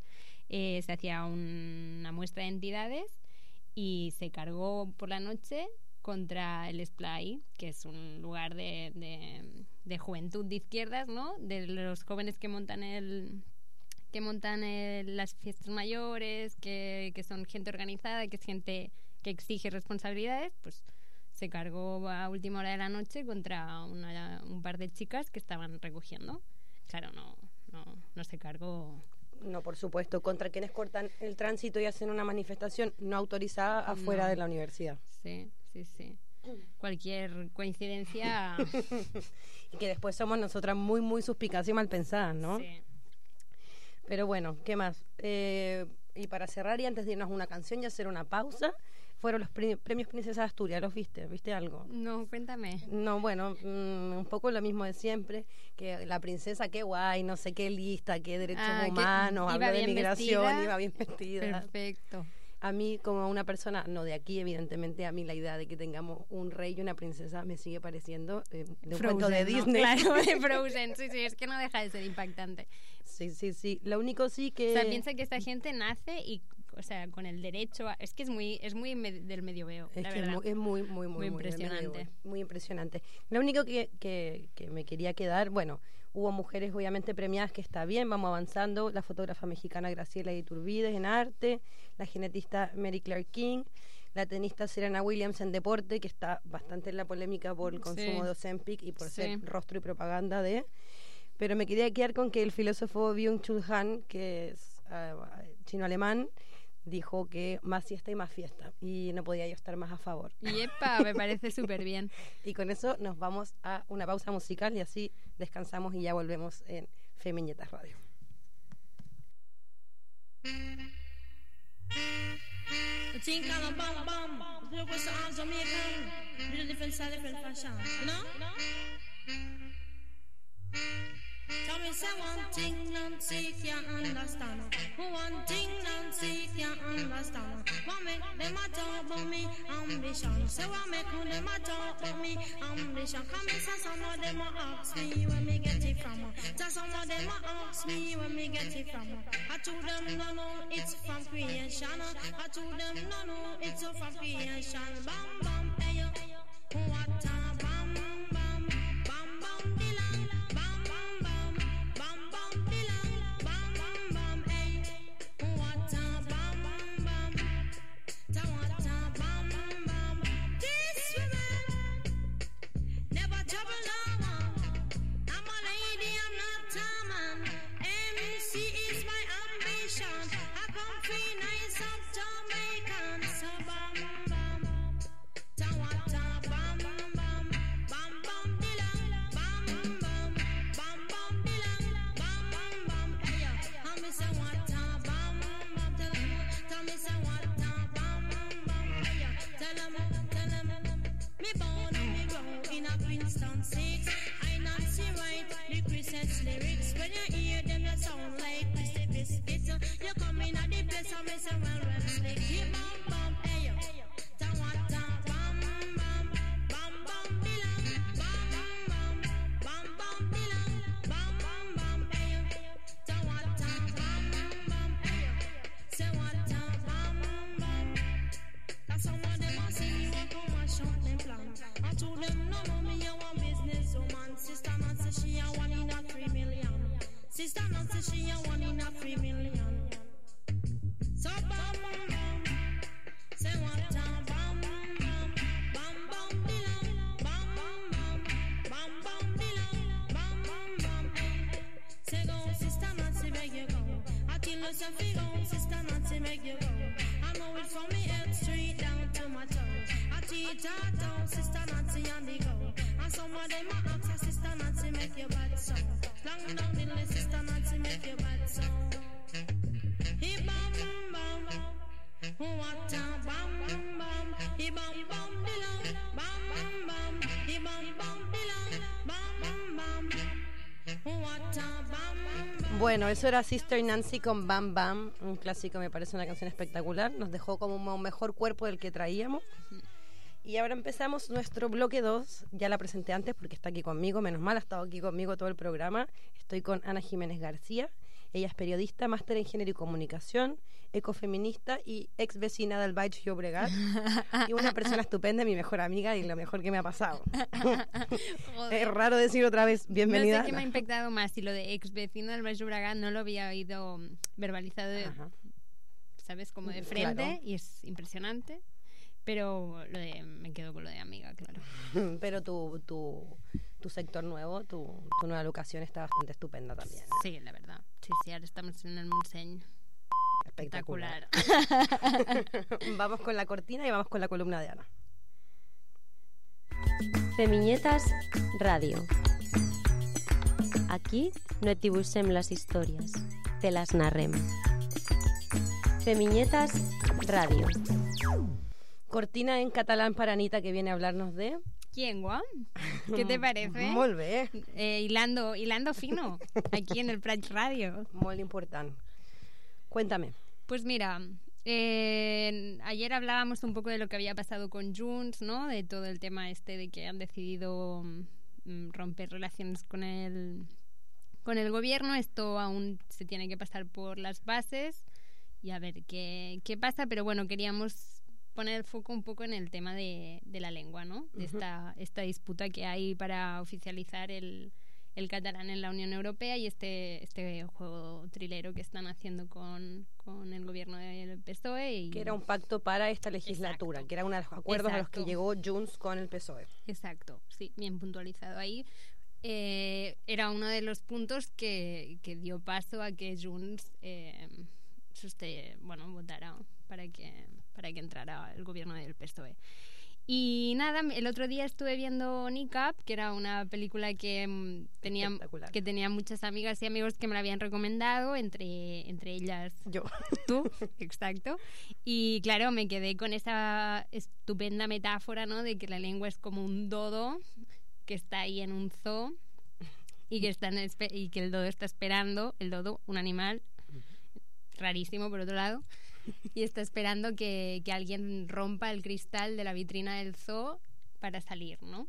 eh, se hacía un, una muestra de entidades y se cargó por la noche contra el Esplai, que es un lugar de, de, de juventud de izquierdas, ¿no? De los jóvenes que montan el que montan el, las fiestas mayores, que, que son gente organizada, que es gente que exige responsabilidades, pues se cargó a última hora de la noche contra una, un par de chicas que estaban recogiendo. Claro, no, no, no se cargó. No, por supuesto, contra quienes cortan el tránsito y hacen una manifestación no autorizada afuera No. de la universidad. Sí, sí, sí. Cualquier coincidencia. Y que después somos nosotras muy, muy suspicaces y mal pensadas, ¿no? Sí. Pero bueno, ¿qué más? Eh, y para cerrar y antes de irnos a una canción y hacer una pausa, fueron los pre- premios Princesa de Asturias, ¿los viste? ¿Viste algo? No, cuéntame. No, bueno, mmm, un poco lo mismo de siempre, que la princesa, qué guay, no sé qué lista, qué derechos Ah, que humanos, iba habló de bien migración, vestida. iba bien vestida. Perfecto. A mí, como una persona, no de aquí, evidentemente, a mí la idea de que tengamos un rey y una princesa me sigue pareciendo eh, de un cuento de ¿no? Disney. Claro, de Frozen. Sí, sí, es que no deja de ser impactante. Sí, sí, sí. Lo único sí que... O sea, piensa que esta gente nace y, o sea, con el derecho a... Es que es muy, es muy me- del medioveo, Es la que es verdad. muy, es muy, muy, muy, Muy muy impresionante. Muy, muy impresionante. Lo único que, que, que me quería quedar, bueno, hubo mujeres obviamente premiadas, que está bien, vamos avanzando. La fotógrafa mexicana Graciela Iturbides en arte, la genetista Mary Claire King, la tenista Serena Williams en deporte, que está bastante en la polémica por el consumo Sí. de Ozempic y por Sí. ser rostro y propaganda de... Pero me quería quedar con que el filósofo Byung-Chul Han, que es uh, chino-alemán, dijo que más siesta y más fiesta. Y no podía yo estar más a favor. Y epa, me parece súper bien. Y con eso nos vamos a una pausa musical y así descansamos y ya volvemos en Femiñetas Radio. Think on a bum bum, look what's on Jamaican, little different style, different fashion, you know? Tell me say one thing Nancy can't understand. One thing Nancy can't understand. What make them a talk about me ambition? Say what make them a talk about me ambition? Come and say some of them a ask me where me get it from. Say some of them a ask me where me get it from. I told them no no it's from creation. I told them no no it's from creation. Bam bam hey yo, what a bam bam bam bam dilang. Bam bam bam bam bam dilang. Bam bam bam hey, what a bam bam. Ta what a bam bam. This woman never trouble no one. I'm a lady, I'm not a man. M C is my ambition. I come free nice of Jamaican. So bam bam. Ta what a bam bam. Bam bam dilang. Bam bam. Bam bam dilang. Bam bam bam. Hey ya. I me say what a bam bam. Tell 'em. Tell me say what a bam bam. Hey ya. Tell 'em. Tell 'em. Me born and me grow in a Princeton six. I Nancy write the Christmas lyrics. When you hear them, you sound like Christy Biscuits. You come in at the place and me say, well, well, slick. Hey, bam, bam, hey, yo. Ta what ta bam, bam, bam, bam, dilang. Bam, bam, bam, bam, dilang. Bam, bam, bam, hey, yo. Ta what ta bam, bam, hey, yo. Say what ta bam, bam. That some of them a see you a come and shut them plan. I told them no, no, me a one business woman. Sister Nancy, she a one in a three million. Sister Nancy, she a one in a three million. So bam, bam, say what a bam, bam, bam, bam, dilang. Bam, bam, bam, bam, dilang. Bam, bam, bam, hey. Say go, Sister Nancy, make you go. I tell you something, go, Sister Nancy, make you go. I know it from me head straight down to my toes. I teach her down, Sister Nancy on the go. And some of them a ask her, Sister Nancy, make your bad song. Long down the list, Sister Nancy, make your bad song. He bam bam, what a bam bam. He bam bam dilang, bam bam bam. He bam bam dilang, bam bam bam. What a bam bam. Bueno, eso era Sister Nancy con Bam Bam, un clásico, me parece una canción espectacular. Nos dejó como un mejor cuerpo del que traíamos. Y ahora empezamos nuestro bloque dos. Ya la presenté antes porque está aquí conmigo, menos mal, ha estado aquí conmigo todo el programa. Estoy con Ana Jiménez García. Ella es periodista, máster en género y comunicación, ecofeminista y ex vecina del Baix Llobregat y una persona estupenda, mi mejor amiga y lo mejor que me ha pasado. Es raro decir otra vez bienvenida. No sé qué me ha impactado más, si lo de ex vecina del Baix Llobregat no lo había oído verbalizado, de, ¿sabes? Como de frente, claro. Y es impresionante. Pero lo de, me quedo con lo de amiga, claro. Pero tu, tu, tu sector nuevo, tu, tu nueva locación está bastante estupenda también, ¿no? Sí, la verdad. Sí, sí, ahora estamos en el Montseny. Espectacular. Vamos con la cortina y vamos con la columna de Ana. Femiñetas Radio. Aquí no et dibuixem les històries, te les narrem. Femiñetas Radio. Cortina en catalán para Anita, que viene a hablarnos de... ¿Quién, guau? ¿Qué te parece? Molt bé. Eh, hilando, hilando fino, aquí en el Prat Radio. Muy importante. Cuéntame. Pues mira, eh, ayer hablábamos un poco de lo que había pasado con Junts, ¿no? De todo el tema este de que han decidido mm, romper relaciones con el, con el gobierno. Esto aún se tiene que pasar por las bases y a ver qué, qué pasa, pero bueno, queríamos poner el foco un poco en el tema de, de la lengua, ¿no? De esta, esta disputa que hay para oficializar el, el catalán en la Unión Europea y este, este juego trilero que están haciendo con, con el gobierno del P S O E. Y... Que era un pacto para esta legislatura, Exacto. que era uno de los acuerdos Exacto. a los que llegó Junts con el P S O E. Exacto, sí, bien puntualizado ahí. Eh, era uno de los puntos que, que dio paso a que Junts eh, suste, bueno, votara para que... para que entrara el gobierno del P S O E. Y nada, el otro día estuve viendo Niqab, que era una película que um, tenía, que tenía muchas amigas y amigos que me la habían recomendado, entre, entre ellas yo. Tú, exacto. Y claro, me quedé con esa estupenda metáfora, ¿no? De que la lengua es como un dodo que está ahí en un zoo y que, están, y que el dodo está esperando, el dodo, un animal rarísimo por otro lado, y está esperando que, que alguien rompa el cristal de la vitrina del zoo para salir, ¿no?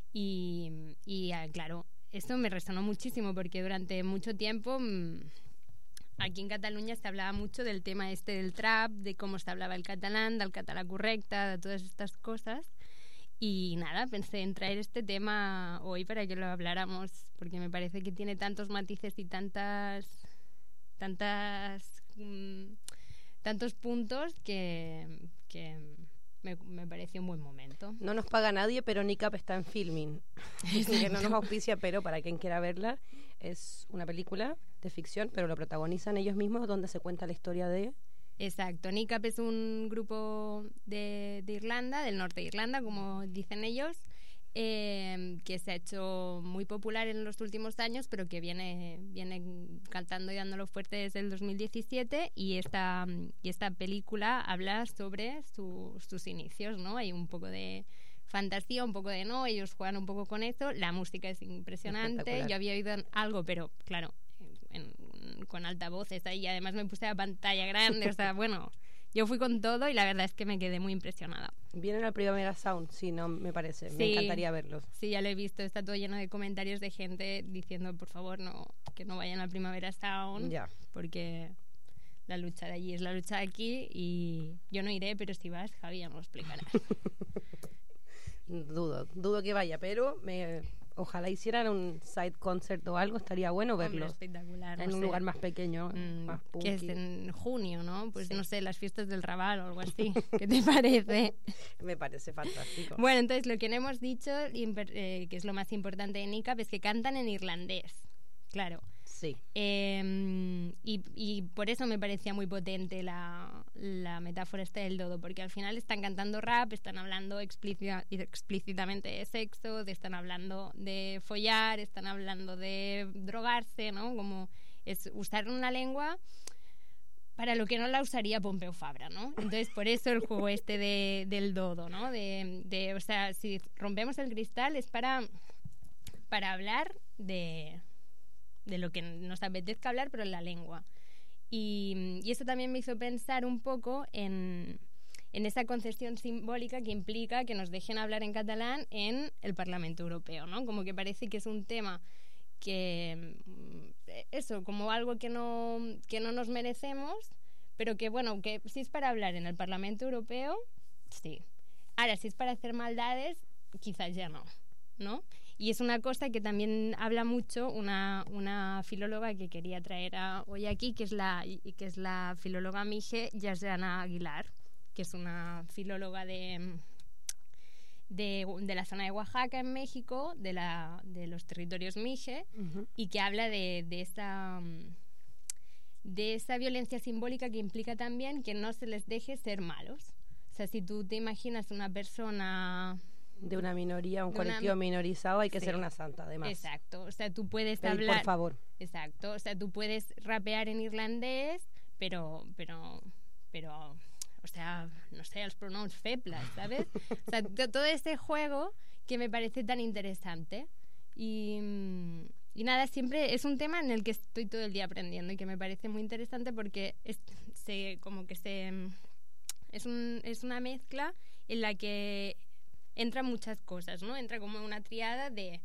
Y, y claro, esto me resonó muchísimo porque durante mucho tiempo mmm, aquí en Cataluña se hablaba mucho del tema este del trap, de cómo se hablaba el catalán, del català correcte, de todas estas cosas. Y nada, pensé en traer este tema hoy para que lo habláramos, porque me parece que tiene tantos matices y tantas... tantas... Mmm, tantos puntos que, que me, me pareció un buen momento. No nos paga nadie, pero Niqab está en filming. Que no nos auspicia, pero para quien quiera verla, es una película de ficción, pero lo protagonizan ellos mismos, donde se cuenta la historia de... Exacto, Niqab es un grupo de, de Irlanda, del norte de Irlanda, como dicen ellos, eh, que se ha hecho muy popular en los últimos años, pero que viene, viene cantando y dándolo fuerte desde el dos mil diecisiete, y esta, y esta película habla sobre su, sus inicios, ¿no? Hay un poco de fantasía, un poco de no, ellos juegan un poco con eso, la música es impresionante, yo había oído algo, pero claro, en, con altavoces ahí, además me puse a pantalla grande, o sea, bueno... Yo fui con todo y la verdad es que me quedé muy impresionada. Vienen al Primavera Sound, sí, no me parece. Sí, me encantaría verlos. Sí, ya lo he visto. Está todo lleno de comentarios de gente diciendo, por favor, no que no vayan al Primavera Sound. Ya. Porque la lucha de allí es la lucha de aquí y yo no iré, pero si vas, Javi ya me lo explicará. dudo, dudo que vaya, pero me... Ojalá hicieran un side concert o algo, estaría bueno verlo. Hombre, espectacular. En no un sé. lugar más pequeño, mm, más punky. Que es en junio, ¿no? Pues sí. no sé, las fiestas del Raval o algo así. ¿Qué te parece? Me parece fantástico. Bueno, entonces lo que no hemos dicho, eh, que es lo más importante de Niqab, es que cantan en irlandés. Claro. Sí. Eh, y, y por eso me parecía muy potente la, la metáfora esta del dodo, porque al final están cantando rap, están hablando explícita, explícitamente de sexo, de, están hablando de follar, están hablando de drogarse, ¿no? Como es usar una lengua para lo que no la usaría Pompeu Fabra, ¿no? Entonces, por eso el juego este de, del dodo, ¿no? De, de, o sea, si rompemos el cristal es para, para hablar de... de lo que nos apetezca hablar, pero en la lengua. Y, y eso también me hizo pensar un poco en, en esa concesión simbólica que implica que nos dejen hablar en catalán en el Parlamento Europeo, ¿no? Como que parece que es un tema que eso, como algo que no, que no nos merecemos, pero que bueno, que si es para hablar en el Parlamento Europeo, sí. Ahora, si es para hacer maldades, quizás ya no, ¿no? Y es una cosa que también habla mucho una, una filóloga que quería traer a, hoy aquí, que es la, que es la filóloga mije Yasjana Aguilar, que es una filóloga de... De, de la zona de Oaxaca en México, de, la, de los territorios mije, uh-huh. y que habla de, de, esa, de esa violencia simbólica que implica también que no se les deje ser malos. O sea, si tú te imaginas una persona... De una minoría, un colectivo una... minorizado, hay que sí. ser una santa, además. Exacto. O sea, tú puedes Pedir hablar... por favor. Exacto. O sea, tú puedes rapear en irlandés, pero... pero, pero o sea, no sé, els pronoms febles, ¿sabes? O sea, t- todo ese juego que me parece tan interesante. Y, y nada, siempre es un tema en el que estoy todo el día aprendiendo y que me parece muy interesante porque es, se, como que se, es, un, es una mezcla en la que entran muchas cosas, ¿no? Entra como una triada de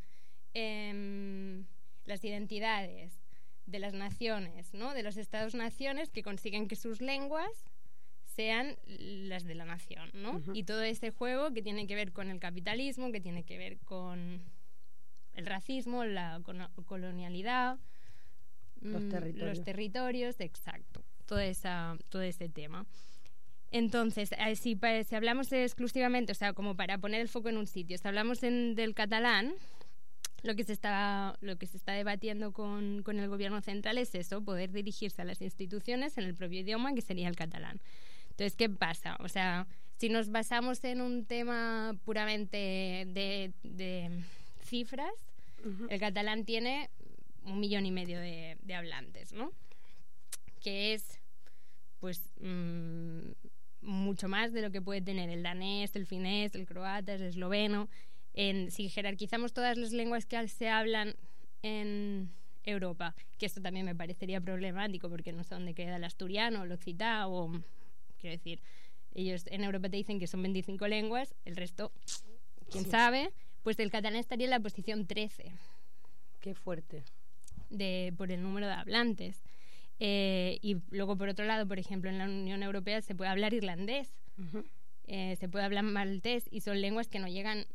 eh, las identidades de las naciones, ¿no? De los estados-naciones que consiguen que sus lenguas sean las de la nación, ¿no? Uh-huh. Y todo ese juego que tiene que ver con el capitalismo, que tiene que ver con el racismo, la colonialidad, los mmm, territorios. los territorios, exacto, todo, esa, todo ese tema. Entonces, si, si hablamos exclusivamente, o sea, como para poner el foco en un sitio, si hablamos en, del catalán, lo que se está, lo que se está debatiendo con, con el gobierno central es eso, poder dirigirse a las instituciones en el propio idioma, que sería el catalán. Entonces, ¿qué pasa? O sea, si nos basamos en un tema puramente de, de cifras, uh-huh. el catalán tiene un millón y medio de, de hablantes, ¿no? Que es, pues, mmm, mucho más de lo que puede tener el danés, el finés, el croata, el esloveno. En, si jerarquizamos todas las lenguas que se hablan en Europa, que esto también me parecería problemático porque no sé dónde queda el asturiano, el occitá o... Quiero decir, ellos en Europa te dicen que son veinticinco lenguas, el resto, quién sí. sabe, pues el catalán estaría en la posición trece. Qué fuerte. De, por el número de hablantes. Eh, y luego, por otro lado, por ejemplo, en la Unión Europea se puede hablar irlandés, uh-huh. eh, se puede hablar maltés, y son lenguas que no llegan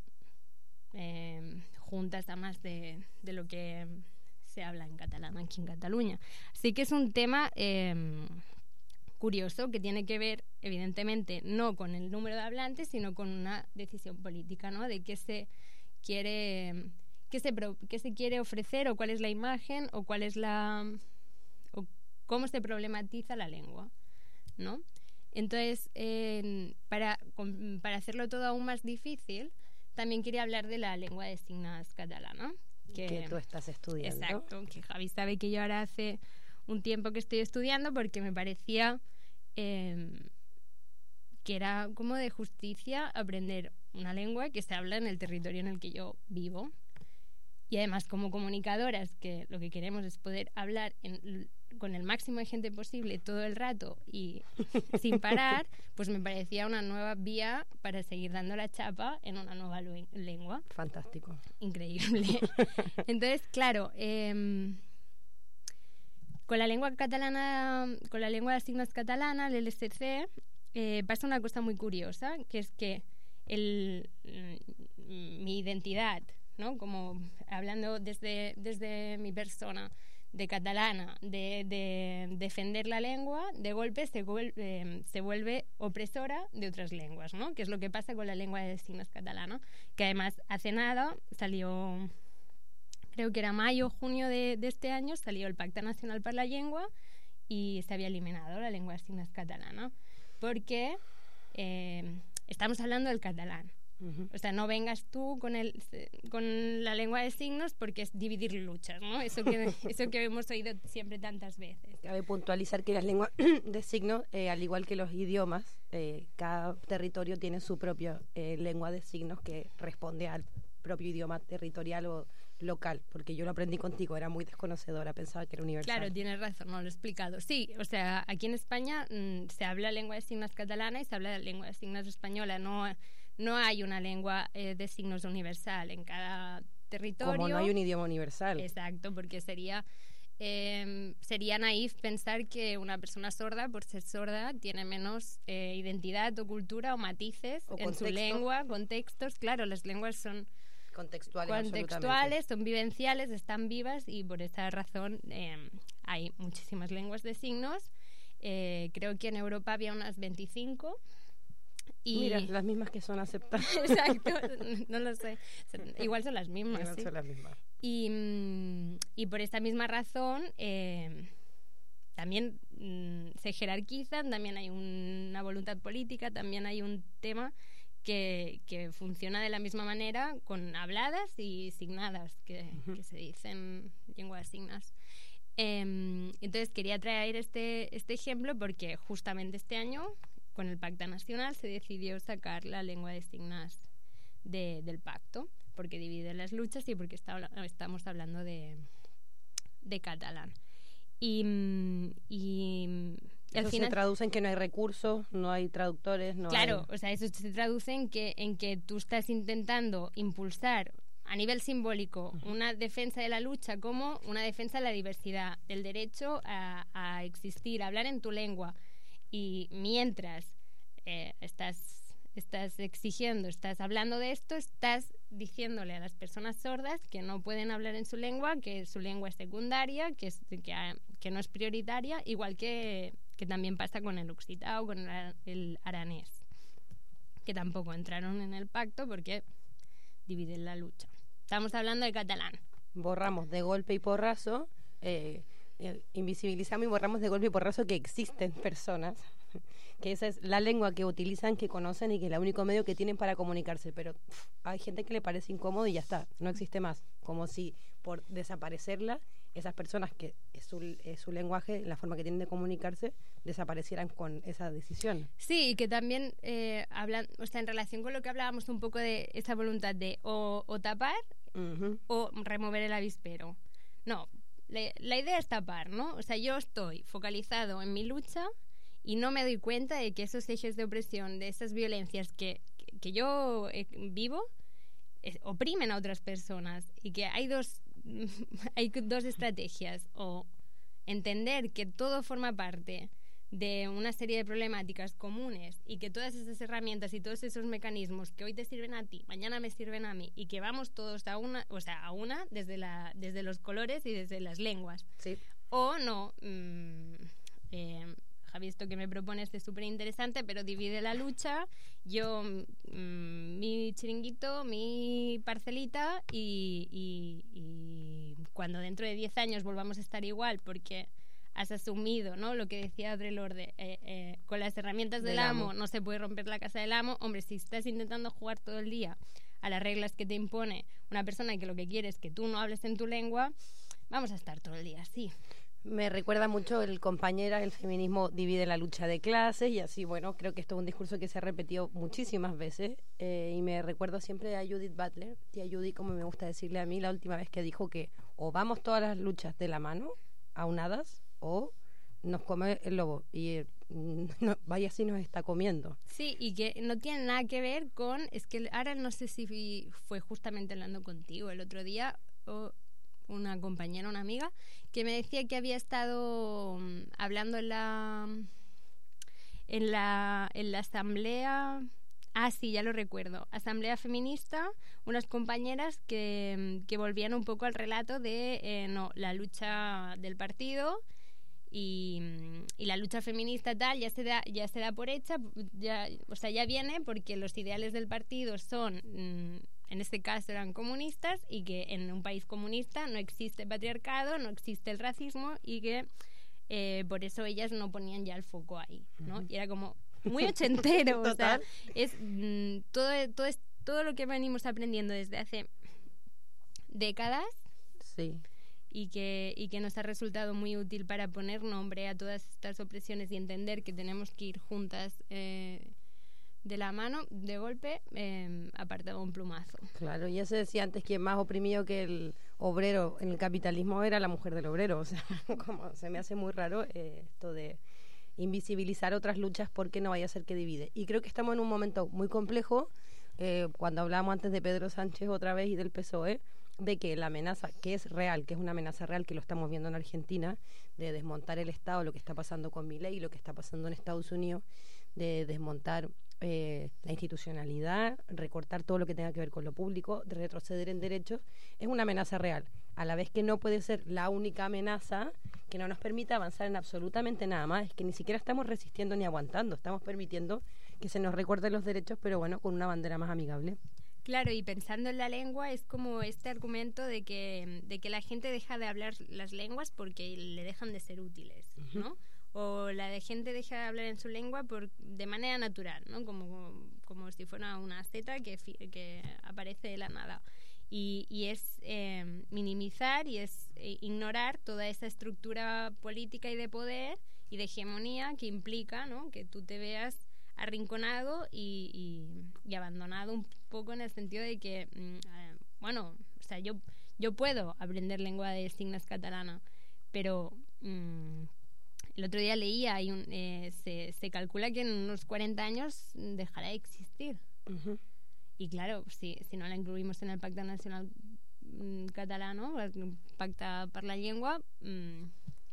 eh, juntas a más de, de lo que se habla en catalán aquí en Cataluña. Así que es un tema... Eh, curioso, que tiene que ver, evidentemente, no con el número de hablantes, sino con una decisión política, ¿no? De qué se quiere, qué se, qué se quiere ofrecer, o cuál es la imagen, o cuál es la, o cómo se problematiza la lengua, ¿no? Entonces, eh, para, con, para hacerlo todo aún más difícil, también quería hablar de la lengua de signos catalana. Que, que tú estás estudiando. Exacto, que Javi sabe que yo ahora hace un tiempo que estoy estudiando porque me parecía eh, que era como de justicia aprender una lengua que se habla en el territorio en el que yo vivo. Y además, como comunicadoras, que lo que queremos es poder hablar en, con el máximo de gente posible todo el rato y sin parar, pues me parecía una nueva vía para seguir dando la chapa en una nueva lu- lengua. Fantástico. Increíble. Entonces, claro... Eh, Con la lengua catalana, con la lengua de signos catalana, el L S C, eh, pasa una cosa muy curiosa, que es que el, mi identidad, ¿no? Como hablando desde, desde mi persona de catalana, de, de defender la lengua, de golpe se vuelve, eh, se vuelve opresora de otras lenguas, ¿no? Que es lo que pasa con la lengua de signos catalana, que además hace nada salió... Creo que era mayo o junio de, de este año, salió el Pacte Nacional per la Llengua y se había eliminado la lengua de signos catalana porque eh, estamos hablando del catalán. Uh-huh. O sea, no vengas tú con, el, con la lengua de signos porque es dividir luchas, ¿no? Eso que, eso que hemos oído siempre tantas veces. Cabe puntualizar que las lenguas de signos, eh, al igual que los idiomas, eh, cada territorio tiene su propia eh, lengua de signos que responde al propio idioma territorial o local, porque yo lo aprendí contigo, era muy desconocedora, pensaba que era universal. Claro, tienes razón, no lo he explicado. Sí, o sea, aquí en España mmm, se habla lengua de signos catalana y se habla lengua de signos española, no, no hay una lengua eh, de signos universal, en cada territorio. Como no hay un idioma universal. Exacto, porque sería eh, sería naif pensar que una persona sorda, por ser sorda, tiene menos eh, identidad o cultura o matices O en contexto. su lengua, contextos. Claro, las lenguas son Contextuales, contextuales, son vivenciales, están vivas y por esa razón eh, hay muchísimas lenguas de signos. Eh, creo que en Europa había unas veinticinco. Y Mira, las mismas que son aceptadas. exacto, no lo sé. Igual son las mismas. Igual ¿sí? son las mismas. Y, mm, y por esta misma razón eh, también mm, se jerarquizan, también hay un- una voluntad política, también hay un tema que, que funciona de la misma manera con habladas y signadas, que, que se dicen lenguas signas. Eh, entonces quería traer este, este ejemplo porque justamente este año, con el Pacto Nacional, se decidió sacar la lengua de signas de- del pacto, porque divide las luchas y porque está, habla- estamos hablando de, de catalán. Y, mm, y, mm, y al Eso final... se traduce en que no hay recursos, no hay traductores, no Claro, hay... o sea, eso se traduce en que, en que tú estás intentando impulsar a nivel simbólico una defensa de la lucha como una defensa de la diversidad, del derecho a, a existir, a hablar en tu lengua. Y mientras eh, estás, estás exigiendo, estás hablando de esto, estás diciéndole a las personas sordas que no pueden hablar en su lengua, que su lengua es secundaria, que, es, que, ah, que no es prioritaria, igual que, que también pasa con el occitano o con el, el aranés, que tampoco entraron en el pacto porque dividen la lucha. Estamos hablando de catalán. Borramos de golpe y porrazo, eh, eh, invisibilizamos y borramos de golpe y porrazo que existen personas, que esa es la lengua que utilizan, que conocen y que es el único medio que tienen para comunicarse, pero pff, hay gente que le parece incómodo y ya está, no existe más, como si por desaparecerla, esas personas que es su, es su lenguaje, la forma que tienen de comunicarse, desaparecieran con esa decisión. Sí, y que también eh, hablan, o sea, en relación con lo que hablábamos un poco de esa voluntad de o, o tapar Uh-huh. o remover el avispero. No, le, la idea es tapar, ¿no? O sea, yo estoy focalizado en mi lucha y no me doy cuenta de que esos ejes de opresión, de esas violencias que, que, que yo eh, vivo, eh, oprimen a otras personas y que hay dos, hay dos estrategias: o entender que todo forma parte de una serie de problemáticas comunes y que todas esas herramientas y todos esos mecanismos que hoy te sirven a ti, mañana me sirven a mí, y que vamos todos a una, o sea, a una desde la, desde los colores y desde las lenguas. Sí. O no, mmm, eh, Javi, esto que me propones es súper interesante, pero divide la lucha, yo mmm, mi chiringuito, mi parcelita, y, y, y cuando dentro de diez años volvamos a estar igual porque has asumido, ¿no? Lo que decía Audre Lorde, eh, eh, con las herramientas del, Del amo, amo no se puede romper la casa del amo. Hombre, si estás intentando jugar todo el día a las reglas que te impone una persona que lo que quiere es que tú no hables en tu lengua, vamos a estar todo el día así. Me recuerda mucho el compañera, el feminismo divide la lucha de clases y así, bueno, creo que esto es un discurso que se ha repetido muchísimas veces eh, y me recuerdo siempre a Judith Butler, tía Judy, como me gusta decirle a mí, la última vez que dijo que o vamos todas las luchas de la mano, aunadas, o nos come el lobo y eh, no, vaya así nos está comiendo. Sí, y que no tiene nada que ver con, es que ahora no sé si fue justamente hablando contigo el otro día o una compañera, una amiga, que me decía que había estado um, hablando en la en la en la asamblea, ah sí, ya lo recuerdo, asamblea feminista, unas compañeras que, que volvían un poco al relato de eh, no, la lucha del partido y, y la lucha feminista tal ya se da ya se da por hecha, ya, o sea, ya viene porque los ideales del partido son mm, en este caso eran comunistas, y que en un país comunista no existe patriarcado, no existe el racismo, y que eh, por eso ellas no ponían ya el foco ahí, ¿no? Uh-huh. Y era como muy ochentero. O sea, es mm, todo, todo, es, todo lo que venimos aprendiendo desde hace décadas. Sí. Y que, y que nos ha resultado muy útil para poner nombre a todas estas opresiones y entender que tenemos que ir juntas eh, de la mano, de golpe, eh, apartado un plumazo. Claro, ya se decía antes que más oprimido que el obrero en el capitalismo era la mujer del obrero. O sea, como se me hace muy raro eh, esto de invisibilizar otras luchas porque no vaya a ser que divide. Y creo que estamos en un momento muy complejo, eh, cuando hablábamos antes de Pedro Sánchez otra vez y del P S O E, de que la amenaza, que es real, que es una amenaza real, que lo estamos viendo en Argentina, de desmontar el Estado, lo que está pasando con Milei, lo que está pasando en Estados Unidos, de desmontar eh, la institucionalidad, recortar todo lo que tenga que ver con lo público, de retroceder en derechos, es una amenaza real, a la vez que no puede ser la única amenaza que no nos permita avanzar en absolutamente nada más, es que ni siquiera estamos resistiendo ni aguantando, estamos permitiendo que se nos recorten los derechos, pero bueno, con una bandera más amigable. Claro, y pensando en la lengua es como este argumento de que, de que la gente deja de hablar las lenguas porque le dejan de ser útiles, ¿no? O la de gente deja de hablar en su lengua por, de manera natural, ¿no? Como, como si fuera una zeta que, que aparece de la nada. Y, y es eh, minimizar y es eh, ignorar toda esa estructura política y de poder y de hegemonía que implica, ¿no? Que tú te veas arrinconado y, y, y abandonado un poco en el sentido de que, eh, bueno, o sea, yo, yo puedo aprender lengua de signos catalana, pero mm, el otro día leía, y un, eh, se, se calcula que en unos cuarenta años dejará de existir. Uh-huh. Y claro, si, si no la incluimos en el Pacte Nacional mm, Catalano, el Pacte per la Llengua, mm,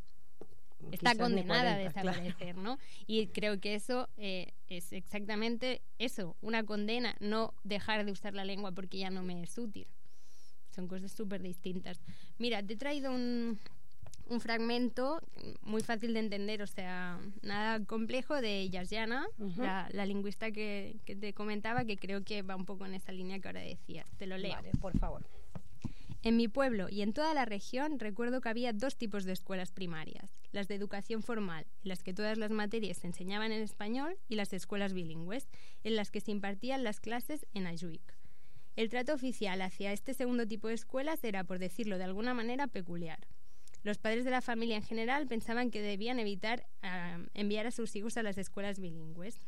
está quizás condenada cuarenta, a desaparecer, claro. ¿No? Y creo que eso eh, es exactamente eso, una condena, no dejar de usar la lengua porque ya no me es útil. Son cosas súper distintas. Mira, te he traído un, un fragmento muy fácil de entender, o sea, nada complejo, de Jasjana, uh-huh. la, la lingüista que, que te comentaba, que creo que va un poco en esa línea que ahora decías. Te lo leo. Vale, por favor. En mi pueblo y en toda la región recuerdo que había dos tipos de escuelas primarias, las de educación formal, en las que todas las materias se enseñaban en español, y las escuelas bilingües, en las que se impartían las clases en ajuic. El trato oficial hacia este segundo tipo de escuelas era, por decirlo de alguna manera, peculiar. Los padres de la familia en general pensaban que debían evitar uh, enviar a sus hijos a las escuelas bilingües.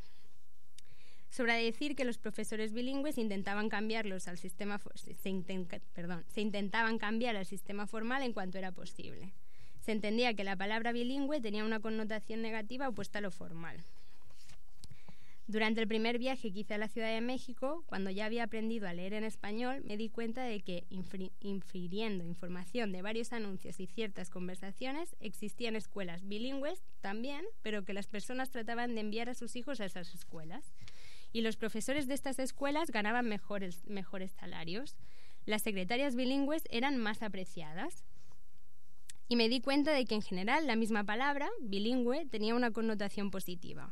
Sobra decir que los profesores bilingües intentaban cambiarlos al sistema se, se, inten- perdón, se intentaban cambiar al sistema formal en cuanto era posible. Se entendía que la palabra bilingüe tenía una connotación negativa opuesta a lo formal. Durante el primer viaje que hice a la Ciudad de México, cuando ya había aprendido a leer en español, me di cuenta de que, infri- infiriendo información de varios anuncios y ciertas conversaciones, existían escuelas bilingües también, pero que las personas trataban de enviar a sus hijos a esas escuelas. Y los profesores de estas escuelas ganaban mejores, mejores salarios. Las secretarias bilingües eran más apreciadas. Y me di cuenta de que en general la misma palabra, bilingüe, tenía una connotación positiva.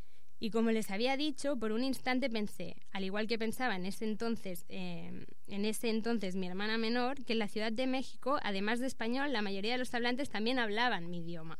Y como les había dicho, por un instante pensé, al igual que pensaba en ese entonces, eh, en ese entonces mi hermana menor, que en la Ciudad de México, además de español, la mayoría de los hablantes también hablaban mi idioma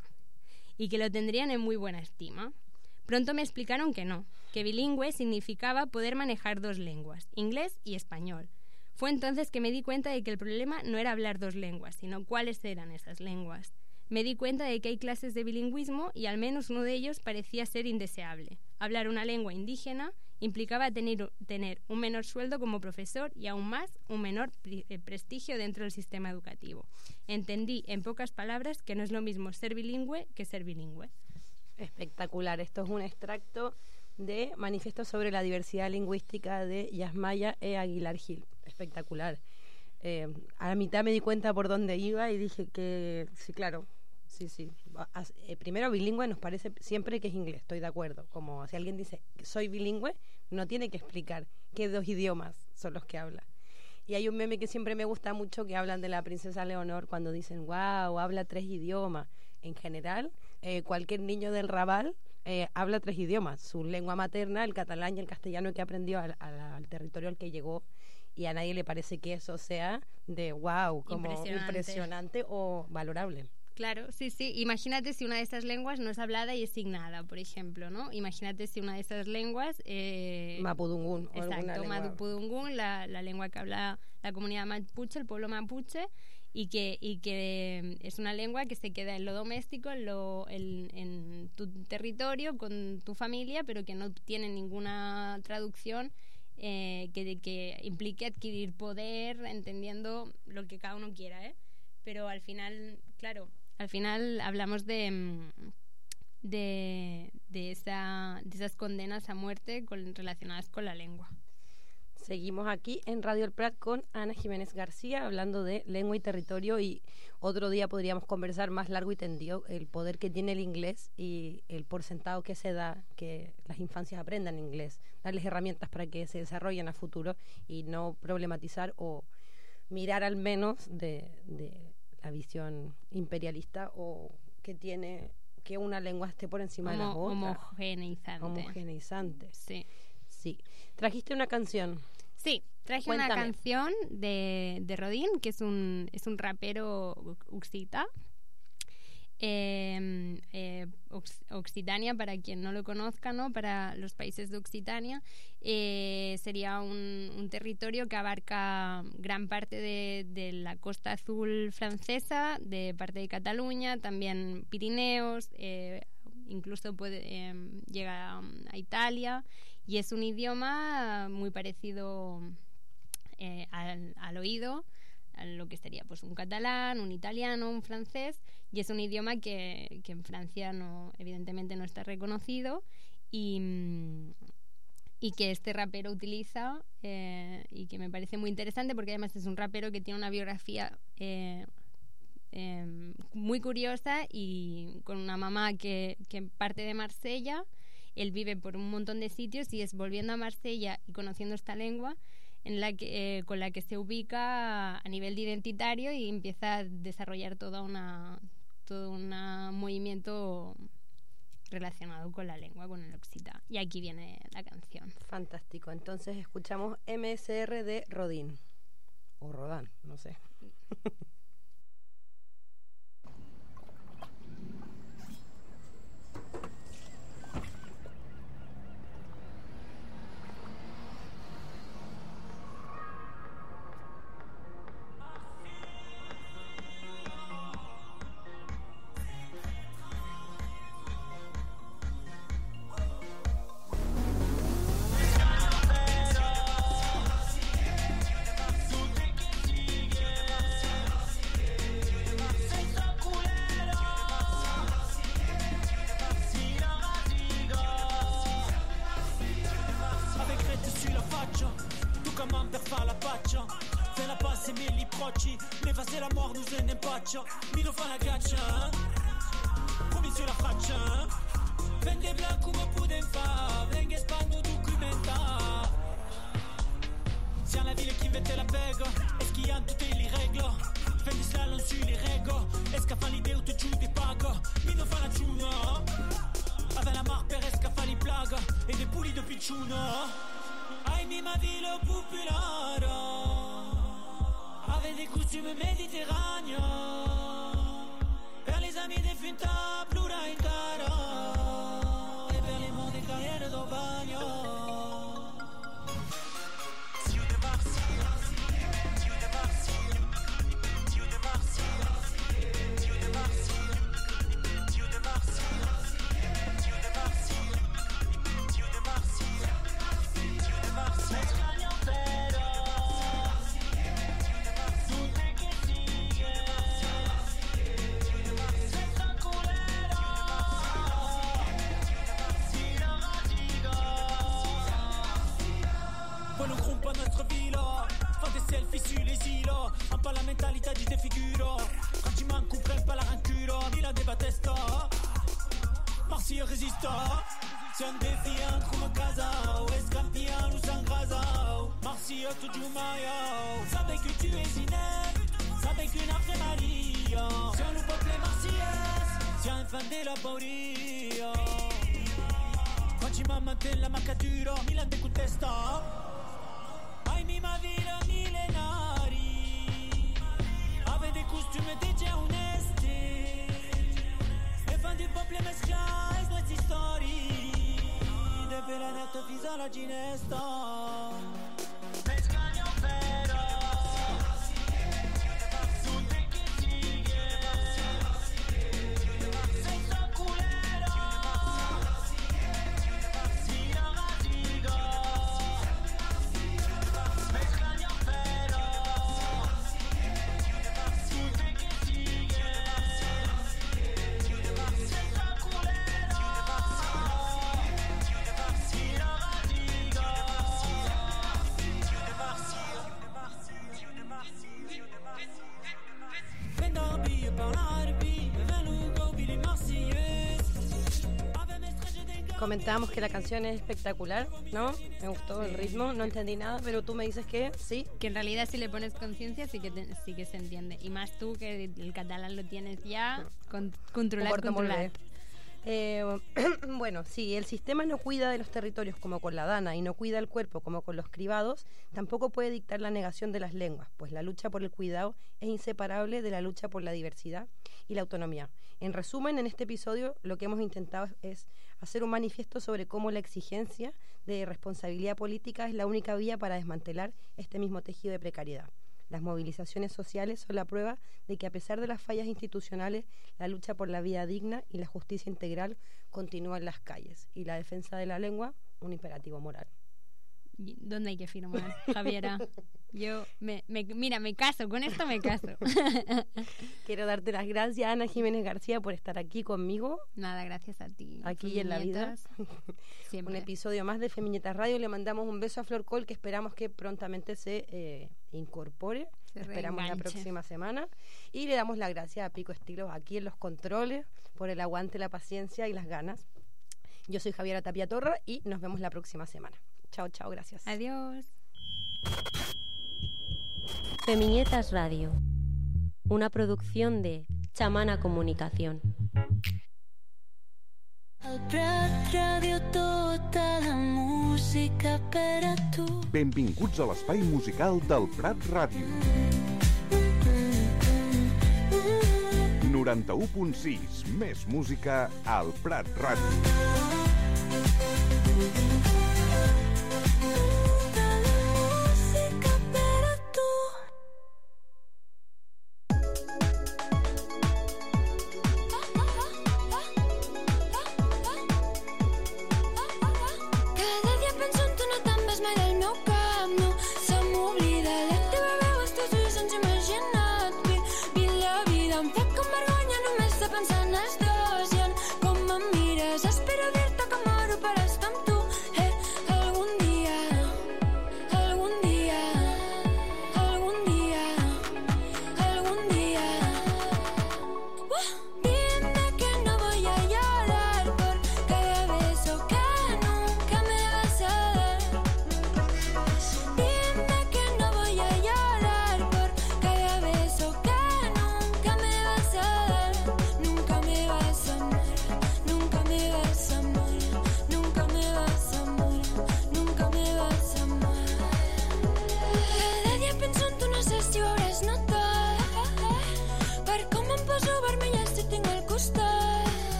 y que lo tendrían en muy buena estima. Pronto me explicaron que no, que bilingüe significaba poder manejar dos lenguas, inglés y español. Fue entonces que me di cuenta de que el problema no era hablar dos lenguas, sino cuáles eran esas lenguas. Me di cuenta de que hay clases de bilingüismo y al menos uno de ellos parecía ser indeseable. Hablar una lengua indígena implicaba tener, tener un menor sueldo como profesor y aún más un menor pre- prestigio dentro del sistema educativo. Entendí, en pocas palabras, que no es lo mismo ser bilingüe que ser bilingüe. Espectacular. Esto es un extracto de Manifiesto sobre la diversidad lingüística de Yasmaya E. Aguilar Gil. Espectacular. Eh, a la mitad me di cuenta por dónde iba y dije que, sí, claro, sí, sí. As, eh, primero, bilingüe nos parece siempre que es inglés, estoy de acuerdo. Como si alguien dice, soy bilingüe, no tiene que explicar qué dos idiomas son los que habla. Y hay un meme que siempre me gusta mucho que hablan de la princesa Leonor cuando dicen, wow, habla tres idiomas. En general, eh, cualquier niño del Raval eh, habla tres idiomas, su lengua materna, el catalán y el castellano que aprendió al, al, al territorio al que llegó, y a nadie le parece que eso sea de wow, como impresionante, impresionante o valorable. Claro, sí, sí. Imagínate si una de estas lenguas no es hablada y es signada, por ejemplo, ¿no? Imagínate si una de estas lenguas... Eh, Mapudungún. Exacto, o alguna lengua. Mapudungún, la, la lengua que habla la comunidad mapuche, el pueblo mapuche, y que, y que es una lengua que se queda en lo doméstico, en, lo, en, en tu territorio, con tu familia, pero que no tiene ninguna traducción eh, que, que implique adquirir poder, entendiendo lo que cada uno quiera, ¿eh? Pero al final, claro, al final hablamos de, de, de, esa, de esas condenas a muerte con, relacionadas con la lengua. Seguimos aquí en Radio El Prat con Ana Jiménez García hablando de lengua y territorio, y otro día podríamos conversar más largo y tendido el poder que tiene el inglés y el porcentaje que se da que las infancias aprendan inglés, darles herramientas para que se desarrollen a futuro y no problematizar o mirar al menos de, de la visión imperialista o que tiene que una lengua esté por encima Homo, de las otras. Homogeneizante. Homogeneizante. Sí. Sí. Trajiste una canción. Sí, traje Cuéntame. una canción de, de Rodin, que es un, es un rapero occita. Eh, eh, Occitania, para quien no lo conozca, ¿no? Para los países de Occitania, eh, sería un, un territorio que abarca gran parte de, de la costa azul francesa, de parte de Cataluña, también Pirineos, eh, incluso puede, eh, llega a Italia, y es un idioma muy parecido eh, al, al oído, a lo que sería pues un catalán, un italiano, un francés, y es un idioma que, que en Francia no, evidentemente no está reconocido, y, y que este rapero utiliza, eh, y que me parece muy interesante porque además es un rapero que tiene una biografía eh, eh, muy curiosa, y con una mamá que, que parte de Marsella. Él vive por un montón de sitios y es volviendo a Marsella y conociendo esta lengua en la que, eh, con la que se ubica a nivel de identitario y empieza a desarrollar toda una, todo un movimiento relacionado con la lengua, con el occita. Y aquí viene la canción. Fantástico. Entonces escuchamos M S R de Rodin. O Rodin, no sé. Mi lo fa la caccia, come se la faccia, vende blanc come putem fa, venga spando documenta. Siamo la ville qui invente la bega, est-ce qu'il y a toutes les règles, fait des slalom sur les règles, est-ce qu'à fa l'idée ou te giù des paga, mi lo fa la ciuna, avec la marque per est-ce qu'à fa li plaga, e des puli de picciuna, ai mi ma ville popolare, avec des costumes méditerranéens. Per les amis des finta plura in cara, e per les mots des carrières do bagno. Tiu de Marseille, Tiu de Marseille, Tiu de Marseille, Tiu de Marseille, Tiu de Marseille, Tiu de Marseille, Tiu de Marseille, Tiu de Marseille. Notre ville, font des selfies sur les îles, un pas la mentalità di te figuro, quand tu manques ou prends pas la rancune, Milan de Batesta, Marseille résiste, c'est un défi come casa, o es campion ou sans grasa, Marseille tu giumaio, sabe que tu es inepte, sabe qu'une après Maria, c'est un peuple marseillais, c'est un fan de la pauria, quand tu m'as manté la macadura, Milan de contesta. Ai mi ma villa millenari, avec des costumes déjà onesti, e fan du peuple mescla e nostre storie, de bella netta fisa la ginesta, mescagno vero, tutte che sigue, senza culero, si la radiga. comentábamos que la canción es espectacular, ¿no? Me gustó el ritmo, no entendí nada, pero tú me dices que sí. Que en realidad si le pones conciencia sí que te, sí que se entiende. Y más tú que el catalán lo tienes ya con, controlar, controlar. Eh, bueno, si el sistema no cuida de los territorios como con la Dana y no cuida el cuerpo como con los cribados, tampoco puede dictar la negación de las lenguas, pues la lucha por el cuidado es inseparable de la lucha por la diversidad y la autonomía. En resumen, en este episodio lo que hemos intentado es hacer un manifiesto sobre cómo la exigencia de responsabilidad política es la única vía para desmantelar este mismo tejido de precariedad. Las movilizaciones sociales son la prueba de que a pesar de las fallas institucionales, la lucha por la vida digna y la justicia integral continúa en las calles y la defensa de la lengua, un imperativo moral. ¿Dónde hay que firmar, Javiera? Yo, me, me, mira, me caso, con esto me caso. Quiero darte las gracias, Ana Jiménez García, por estar aquí conmigo. Nada, gracias a ti. Aquí en la vida. Siempre. Un episodio más de Femiñetas Radio. Le mandamos un beso a Flor Col, que esperamos que prontamente se eh, incorpore. Se esperamos reenganche. La próxima semana. Y le damos las gracias a Pico Estilos aquí en los controles por el aguante, la paciencia y las ganas. Yo soy Javiera Tapia Torra y nos vemos la próxima semana. Chao, chao, gracias. Adiós. Femiñetas Radio, una producción de Chamana Comunicación. Al Prat Ràdio, tota la música per a tu. Benvinguts a l'espai musical del Prat Ràdio. noranta-u punt sis, més música al Prat Ràdio.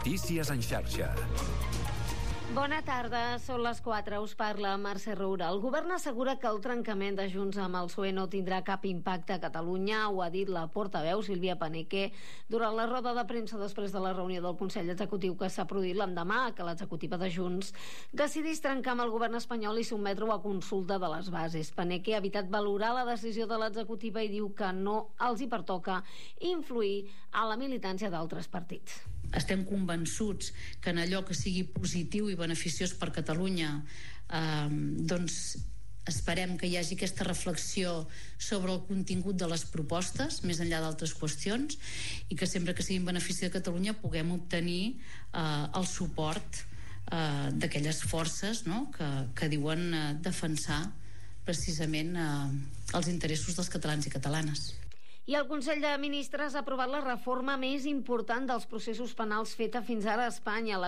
Notícies en xarxa. Bona tarda, són les quatre, us parla Mercè Roura. El govern assegura que el trencament de Junts amb el P S O E no tindrà cap impacte a Catalunya, ho ha dit la portaveu Sílvia Paneque durant la roda de premsa després de la reunió del Consell Executiu que s'ha produït l'endemà que l'executiva de Junts decidís trencar amb el govern espanyol i sotmetre-ho a consulta de les bases. Paneque ha evitat valorar la decisió de l'executiva i diu que no els hi pertoca influir a la militància d'altres partits. Estem convençuts que en allò que sigui positiu i beneficiós per Catalunya eh, doncs esperem que hi hagi aquesta reflexió sobre el contingut de les propostes més enllà d'altres qüestions i que sempre que sigui en benefici de Catalunya puguem obtenir eh, el suport eh, d'aquelles forces, no?, que, que diuen eh, defensar precisament eh, els interessos dels catalans i catalanes. I el Consell de Ministres ha aprovat la reforma més important dels processos penals feta fins ara a Espanya.